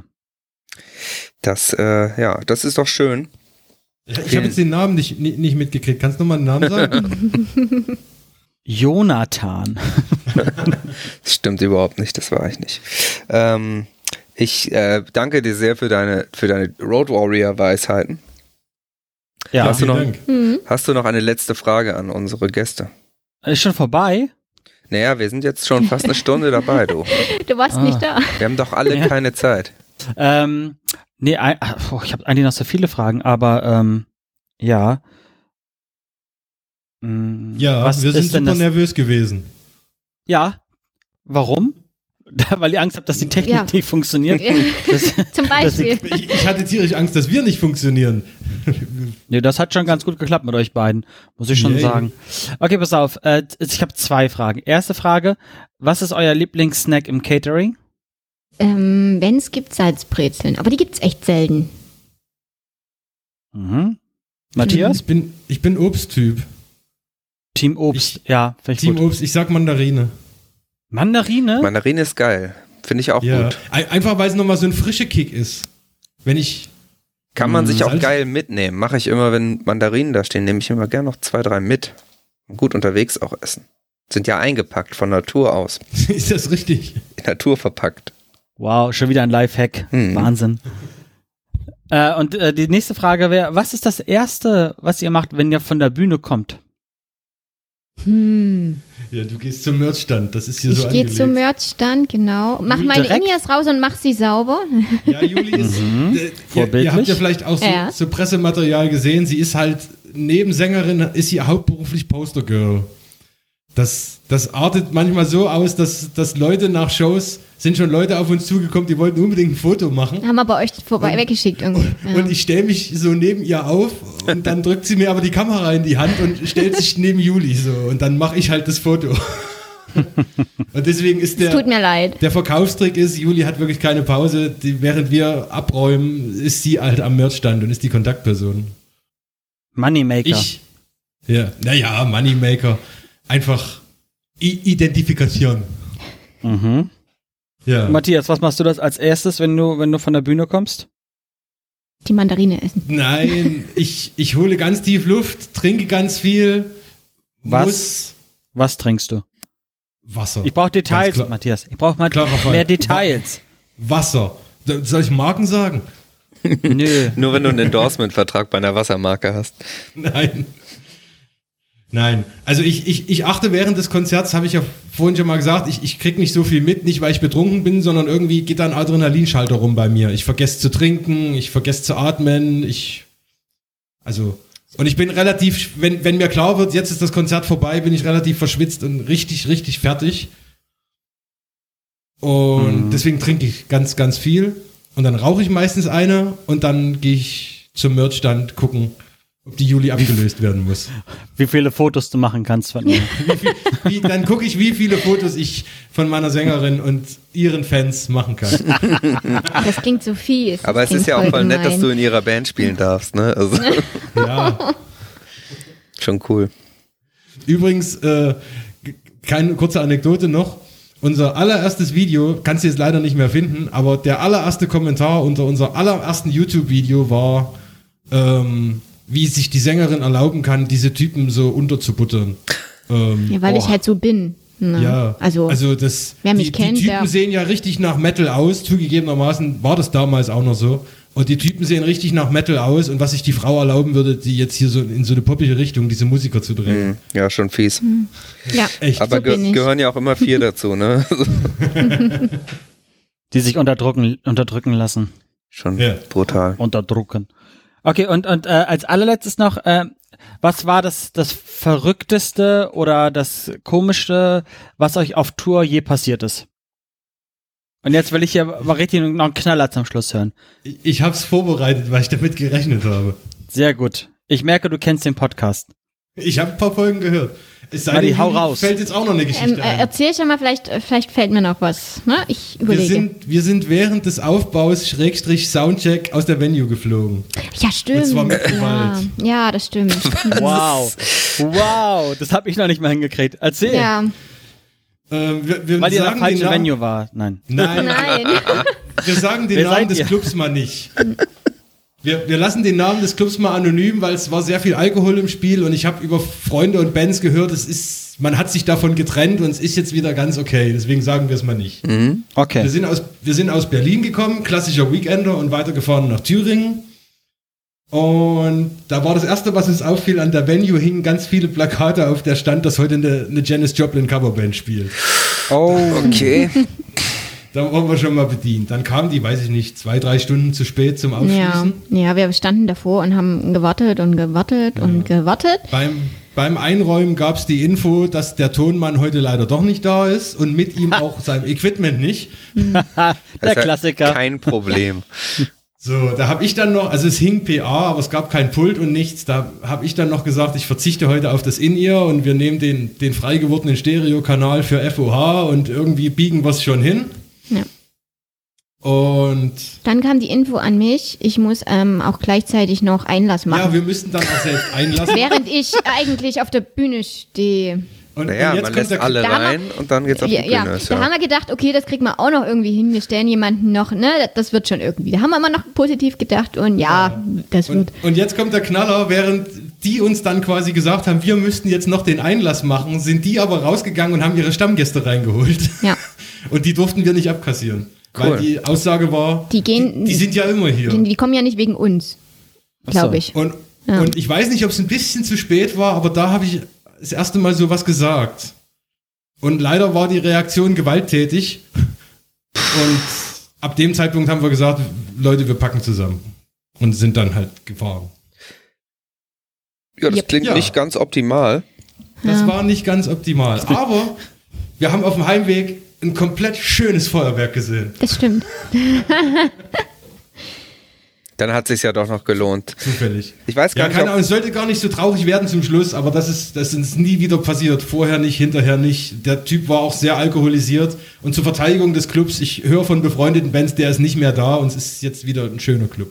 Das, äh, ja, das ist doch schön. Ich habe jetzt den Namen nicht, nicht, nicht mitgekriegt. Kannst du nochmal einen Namen sagen? Jonathan. Das stimmt überhaupt nicht, das war ich nicht. Ähm, ich äh, danke dir sehr für deine, für deine Road Warrior Weisheiten. Ja, Hast du Vielen noch- Dank. Mhm. Hast du noch eine letzte Frage an unsere Gäste? Ist schon vorbei? Naja, wir sind jetzt schon fast eine Stunde dabei, du. Du warst Ah. nicht da. Wir haben doch alle Ja. keine Zeit. Ähm, nee, ein, oh, ich habe eigentlich noch so viele Fragen, aber ähm, ja. Hm, Ja, was wir sind ist denn super das? nervös gewesen. Ja, warum? Weil ihr Angst habt, dass die Technik Ja. nicht funktioniert. Ja. Das, Zum Beispiel. Ich, ich hatte tierisch Angst, dass wir nicht funktionieren. nee, das hat schon ganz gut geklappt mit euch beiden, muss ich schon Yay. sagen. Okay, pass auf. Äh, ich habe zwei Fragen. Erste Frage: Was ist euer Lieblingssnack im Catering? Ähm, wenn es gibt, Salzbrezeln. Aber die gibt's echt selten. Mhm. Matthias? Ich bin, ich bin Obsttyp. Team Obst. ja, finde ich Team gut. Obst, ich sag Mandarine. Mandarine? Mandarine ist geil. Finde ich auch Ja. gut. Ein- Einfach weil es nochmal so ein frischer Kick ist. Wenn ich. Kann man sich auch Salz- geil mitnehmen. Mache ich immer, wenn Mandarinen da stehen, nehme ich immer gerne noch zwei, drei mit. Gut unterwegs auch essen. Sind ja eingepackt von Natur aus. Ist das richtig? In Natur verpackt. Wow, schon wieder ein Lifehack. Mhm. Wahnsinn. Äh, und äh, die nächste Frage wäre, was ist das Erste, was ihr macht, wenn ihr von der Bühne kommt? Hm. Ja, du gehst zum Merchstand. Das ist hier so Ich gehe angelegt. zum Merchstand, genau. Mach meine Direkt? In-Ears raus und mach sie sauber. Ja, Juli ist. Mhm. Äh, ihr, Vorbildlich. ihr habt ja vielleicht auch so, Ja. so Pressematerial gesehen. Sie ist halt, neben Sängerin, ist sie hauptberuflich Postergirl. Das, das artet manchmal so aus, dass, dass Leute nach Shows, sind schon Leute auf uns zugekommen, die wollten unbedingt ein Foto machen. Haben wir bei euch vorbei weggeschickt irgendwie. Ja. Und ich stelle mich so neben ihr auf und dann drückt sie mir aber die Kamera in die Hand und stellt sich neben Juli so. Und dann mache ich halt das Foto. Und deswegen ist Es tut der, mir leid. der Verkaufstrick ist, Juli hat wirklich keine Pause. Die, während wir abräumen, ist sie halt am Merchstand und ist die Kontaktperson. Moneymaker. Ich, ja, naja, Moneymaker. Einfach I- Identifikation. Mhm. Ja. Matthias, was machst du das als erstes, wenn du, wenn du von der Bühne kommst? Die Mandarine essen. Nein, ich, ich hole ganz tief Luft, trinke ganz viel. Was? Muss Was trinkst du? Wasser. Ich brauche Ganz Details, klar. Matthias. Ich brauche mal Klarer Fall. mehr Details. Wasser. Soll ich Marken sagen? Nö. Nur wenn du einen Endorsement-Vertrag bei einer Wassermarke hast. Nein. Nein. Also ich, ich, ich achte während des Konzerts, habe ich ja vorhin schon mal gesagt, ich, ich krieg nicht so viel mit, nicht weil ich betrunken bin, sondern irgendwie geht da ein Adrenalinschalter rum bei mir. Ich vergesse zu trinken, ich vergesse zu atmen, ich. Also. Und ich bin relativ, wenn, wenn mir klar wird, jetzt ist das Konzert vorbei, bin ich relativ verschwitzt und richtig, richtig fertig. Und Mhm. deswegen trinke ich ganz, ganz viel. Und dann rauche ich meistens eine und dann gehe ich zum Merchstand gucken, ob die Juli abgelöst werden muss. Wie viele Fotos du machen kannst von mir. Wie, dann gucke ich, wie viele Fotos ich von meiner Sängerin und ihren Fans machen kann. Das klingt so fies. Aber es Das ist ja klingt auch voll nett, dass gemein. du in ihrer Band spielen darfst, ne? Also, Ja. schon cool. Übrigens, äh, g- keine kurze Anekdote noch. Unser allererstes Video, kannst du jetzt leider nicht mehr finden, aber der allererste Kommentar unter unser allerersten YouTube-Video war, ähm, wie sich die Sängerin erlauben kann, diese Typen so unterzubuttern. Ähm, Ja, weil ich boah. halt so bin. Ne? Ja, Also, also das, wer mich die, kennt, die Typen der- sehen ja richtig nach Metal aus, zugegebenermaßen war das damals auch noch so. Und die Typen sehen richtig nach Metal aus und was sich die Frau erlauben würde, die jetzt hier so in so eine poppige Richtung, diese Musiker zu drehen. Mhm. Ja, schon fies. ja, Echt. Aber so bin ge ich. gehören ja auch immer vier dazu, ne? Also, Die sich unterdrücken, unterdrücken lassen. schon Ja. brutal. Unterdrucken. Okay, und, und äh, als allerletztes noch, äh, was war das, das Verrückteste oder das Komischste, was euch auf Tour je passiert ist? Und jetzt will ich hier mal richtig noch einen Knaller zum Schluss hören. Ich, ich habe es vorbereitet, weil ich damit gerechnet habe. Sehr gut. Ich merke, du kennst den Podcast. Ich habe ein paar Folgen gehört. Es sei Matti, denn, hau Juli raus. fällt jetzt auch noch eine Geschichte Ähm, äh, ein. erzähl schon mal, vielleicht, äh, vielleicht fällt mir noch was. Ne? Ich Wir überlege. sind, wir sind während des Aufbaus Schrägstrich Soundcheck aus der Venue geflogen. ja, stimmt. Und zwar mit ja. Gewalt. ja, das stimmt. Wow. Wow, das habe ich noch nicht mal hingekriegt. Erzähl. ja, Ähm, wir, wir Weil ihr in der sagen den falschen Namen, Venue war. Nein. Nein, nein. wir sagen den Wer Namen seid des ihr? Clubs mal nicht. Wir, wir lassen den Namen des Clubs mal anonym, weil es war sehr viel Alkohol im Spiel und ich habe über Freunde und Bands gehört, es ist, man hat sich davon getrennt und es ist jetzt wieder ganz okay. Deswegen sagen wir es mal nicht. Wir Okay. sind aus, wir sind aus Berlin gekommen, klassischer Weekender und weitergefahren nach Thüringen. Und da war das Erste, was uns auffiel, an der Venue hingen ganz viele Plakate, auf der stand, dass heute eine, eine Janis Joplin Coverband spielt. Oh, okay. Da waren wir schon mal bedient. Dann kam die, weiß ich nicht, zwei, drei Stunden zu spät zum Aufschließen. Ja, ja, wir standen davor und haben gewartet und gewartet ja. und gewartet. Beim, beim Einräumen gab es die Info, dass der Tonmann heute leider doch nicht da ist und mit ihm auch sein Equipment nicht. Der Klassiker. Kein Problem. So, da habe ich dann noch, also es hing P A, aber es gab kein Pult und nichts. Da habe ich dann noch gesagt, ich verzichte heute auf das In-Ear und wir nehmen den, den frei gewordenen Stereokanal für F O H und irgendwie biegen wir es schon hin. Ja. Und dann kam die Info an mich, ich muss ähm, auch gleichzeitig noch Einlass machen. Ja, wir müssten dann auch selbst einlassen. Während ich eigentlich auf der Bühne stehe. Und, naja, und jetzt man lässt der, alle rein wir, und dann geht's auf die Bühne. Ja, ja, da haben wir gedacht, okay, das kriegen wir auch noch irgendwie hin. Wir stellen jemanden noch, ne, das wird schon irgendwie. Da haben wir immer noch positiv gedacht und ja, ja. das wird. Und, und jetzt kommt der Knaller, während die uns dann quasi gesagt haben, wir müssten jetzt noch den Einlass machen, sind die aber rausgegangen und haben ihre Stammgäste reingeholt. Ja. Und die durften wir nicht abkassieren. Cool. Weil die Aussage war, die, gehen, die, die sind ja immer hier. Die, die kommen ja nicht wegen uns, glaube so. ich. Und, ja. und ich weiß nicht, ob es ein bisschen zu spät war, aber da habe ich das erste Mal sowas gesagt. Und leider war die Reaktion gewalttätig. Und ab dem Zeitpunkt haben wir gesagt, Leute, wir packen zusammen. Und sind dann halt gefahren. Ja, das yep. klingt ja. nicht ganz optimal. Das ja. war nicht ganz optimal. Aber wir haben auf dem Heimweg ein komplett schönes Feuerwerk gesehen. Das stimmt. Dann hat es sich ja doch noch gelohnt. Zufällig. Ich weiß gar ja, nicht. Keine Ahnung, es sollte gar nicht so traurig werden zum Schluss, aber das ist, das ist nie wieder passiert. Vorher nicht, hinterher nicht. Der Typ war auch sehr alkoholisiert. Und zur Verteidigung des Clubs, ich höre von befreundeten Bands, der ist nicht mehr da und es ist jetzt wieder ein schöner Club.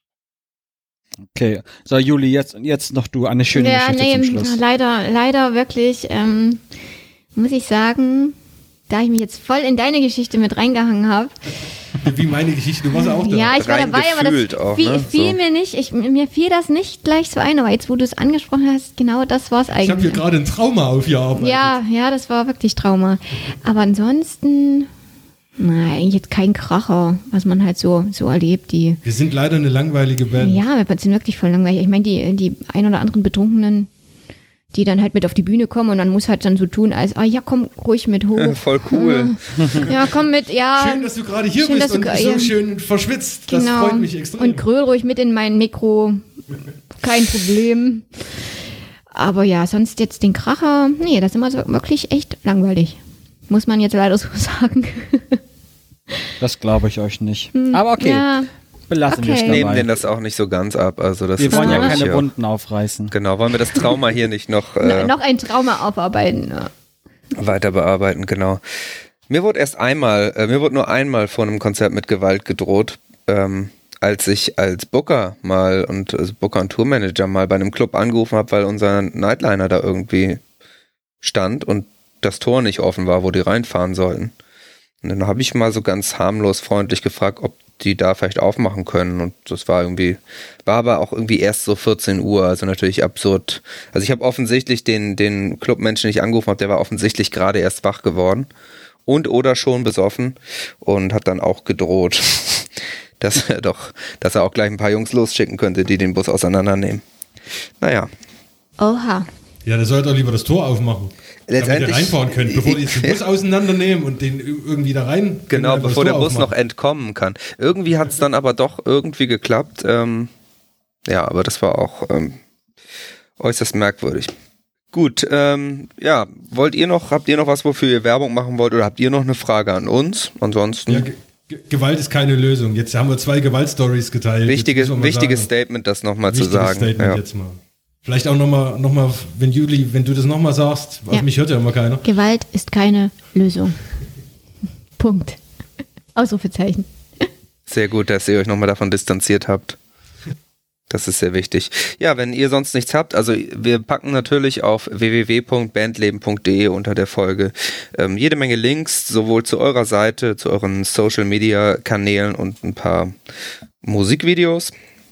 Okay, so Juli, jetzt, jetzt noch du, eine schöne ja, Geschichte nee, zum Schluss. Leider, leider wirklich, ähm, muss ich sagen, da ich mich jetzt voll in deine Geschichte mit reingehangen habe. Wie meine Geschichte, du warst auch da. Ja, ich war dabei, aber das auch, fiel, ne? fiel so. mir nicht, ich, mir fiel das nicht gleich so ein, aber jetzt, wo du es angesprochen hast, genau das war es eigentlich. Ich habe hier gerade ein Trauma aufgearbeitet. Ja, ja, das war wirklich Trauma. Aber ansonsten, na, eigentlich jetzt kein Kracher, was man halt so, so erlebt. Die, wir sind leider eine langweilige Band. Ja, wir sind wirklich voll langweilig. Ich meine, die, die ein oder anderen Betrunkenen, die dann halt mit auf die Bühne kommen und dann muss halt dann so tun, als, ah ja, komm ruhig mit hoch. Voll cool. Ja, komm mit, ja. Schön, dass du gerade hier schön, bist und du, so ja, schön verschwitzt. Das genau. freut mich extrem. Und gröl ruhig mit in mein Mikro. Kein Problem. Aber ja, sonst jetzt den Kracher, nee, das ist immer so wirklich echt langweilig. Muss man jetzt leider so sagen. Das glaube ich euch nicht. Aber okay. Ja. Belassen okay. wir es dabei. Nehmen denn das auch nicht so ganz ab. Also das wir ist, wollen ja keine ja. Wunden aufreißen. Genau, wollen wir das Trauma hier nicht noch äh, no, noch ein Trauma aufarbeiten. Ja. Weiter bearbeiten, genau. Mir wurde erst einmal, äh, mir wurde nur einmal vor einem Konzert mit Gewalt gedroht, ähm, als ich als Booker mal und also Booker und Tourmanager mal bei einem Club angerufen habe, weil unser Nightliner da irgendwie stand und das Tor nicht offen war, wo die reinfahren sollten. Und dann habe ich mal so ganz harmlos freundlich gefragt, ob die da vielleicht aufmachen können und das war irgendwie, war aber auch irgendwie erst so vierzehn Uhr, also natürlich absurd. Also ich habe offensichtlich den, den Clubmenschen, den ich angerufen habe, der war offensichtlich gerade erst wach geworden und oder schon besoffen und hat dann auch gedroht, dass er doch, dass er auch gleich ein paar Jungs losschicken könnte, die den Bus auseinandernehmen. Naja. Oha. Ja, der soll doch lieber das Tor aufmachen. Damit ihr reinfahren könnt, bevor die jetzt den Bus auseinandernehmen und den irgendwie da rein. Genau, bevor der Bus noch entkommen kann. Irgendwie hat es dann aber doch irgendwie geklappt. Ähm, ja, aber das war auch ähm, äußerst merkwürdig. Gut, ähm, ja, wollt ihr noch, habt ihr noch was, wofür ihr Werbung machen wollt oder habt ihr noch eine Frage an uns? Ansonsten. Ja, G- Gewalt ist keine Lösung. Jetzt haben wir zwei Gewaltstories geteilt. Wichtige, wichtiges sagen. Statement, das nochmal zu sagen. Statement ja. jetzt mal. Vielleicht auch nochmal, noch mal, wenn Juli, wenn du das nochmal sagst, ja. Auf mich hört ja immer keiner. Gewalt ist keine Lösung. Punkt. Ausrufezeichen. Sehr gut, dass ihr euch nochmal davon distanziert habt. Das ist sehr wichtig. Ja, wenn ihr sonst nichts habt, also wir packen natürlich auf w w w punkt bandleben punkt d e unter der Folge ähm, jede Menge Links, sowohl zu eurer Seite, zu euren Social-Media-Kanälen und ein paar Musikvideos.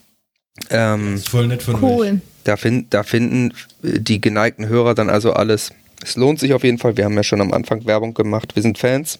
Ähm, das ist voll nett von cool. euch. Da, find, da finden die geneigten Hörer dann also alles. Es lohnt sich auf jeden Fall. Wir haben ja schon am Anfang Werbung gemacht. Wir sind Fans.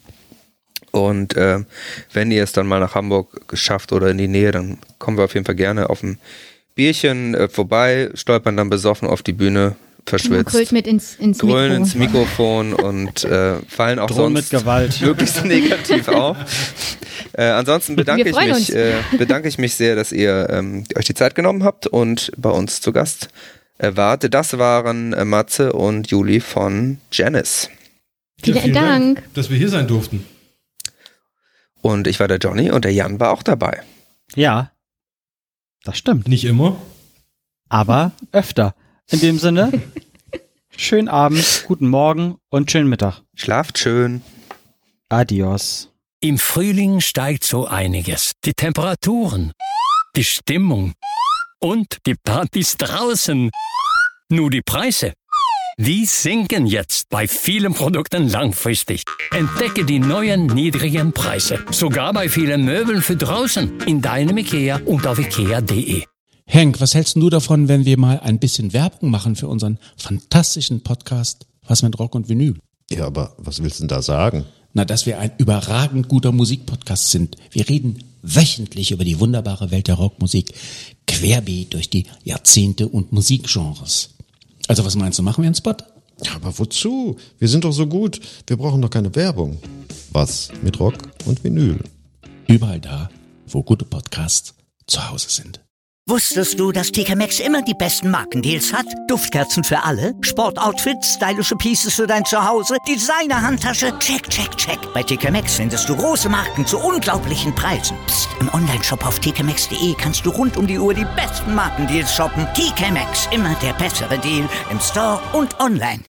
Und äh, wenn ihr es dann mal nach Hamburg geschafft oder in die Nähe, dann kommen wir auf jeden Fall gerne auf ein Bierchen äh, vorbei, stolpern dann besoffen auf die Bühne, verschwitzt. Grölt mit ins, ins Grölen Mikro. ins Mikrofon und äh, fallen auch Drohen sonst mit Gewalt. möglichst negativ auf. Äh, ansonsten bedanke Wir ich, freuen mich, uns. äh, bedanke ich mich sehr, dass ihr ähm, euch die Zeit genommen habt und bei uns zu Gast äh, wart. Das waren äh, Matze und Juli von Janice. Vielen, vielen Dank. Dank, dass wir hier sein durften. Und ich war der Johnny und der Jan war auch dabei. Ja, das stimmt. Nicht immer. Aber öfter. In dem Sinne, schönen Abend, guten Morgen und schönen Mittag. Schlaft schön. Adios. Im Frühling steigt so einiges. Die Temperaturen, die Stimmung und die Partys draußen. Nur die Preise, die sinken jetzt bei vielen Produkten langfristig. Entdecke die neuen niedrigen Preise. Sogar bei vielen Möbeln für draußen. In deinem Ikea und auf ikea punkt de. Henk, was hältst du davon, wenn wir mal ein bisschen Werbung machen für unseren fantastischen Podcast Was mit Rock und Vinyl? Ja, aber was willst du denn da sagen? Na, dass wir ein überragend guter Musikpodcast sind. Wir reden wöchentlich über die wunderbare Welt der Rockmusik, querbeet durch die Jahrzehnte und Musikgenres. Also was meinst du, machen wir einen Spot? Ja, aber wozu? Wir sind doch so gut. Wir brauchen doch keine Werbung. Was mit Rock und Vinyl? Überall da, wo gute Podcasts zu Hause sind. Wusstest du, dass T K Maxx immer die besten Markendeals hat? Duftkerzen für alle, Sportoutfits, stylische Pieces für dein Zuhause, Designer-Handtasche, check, check, check. Bei T K Maxx findest du große Marken zu unglaublichen Preisen. Psst. Im Onlineshop auf t k maxx punkt de kannst du rund um die Uhr die besten Markendeals shoppen. T K Maxx, immer der bessere Deal im Store und online.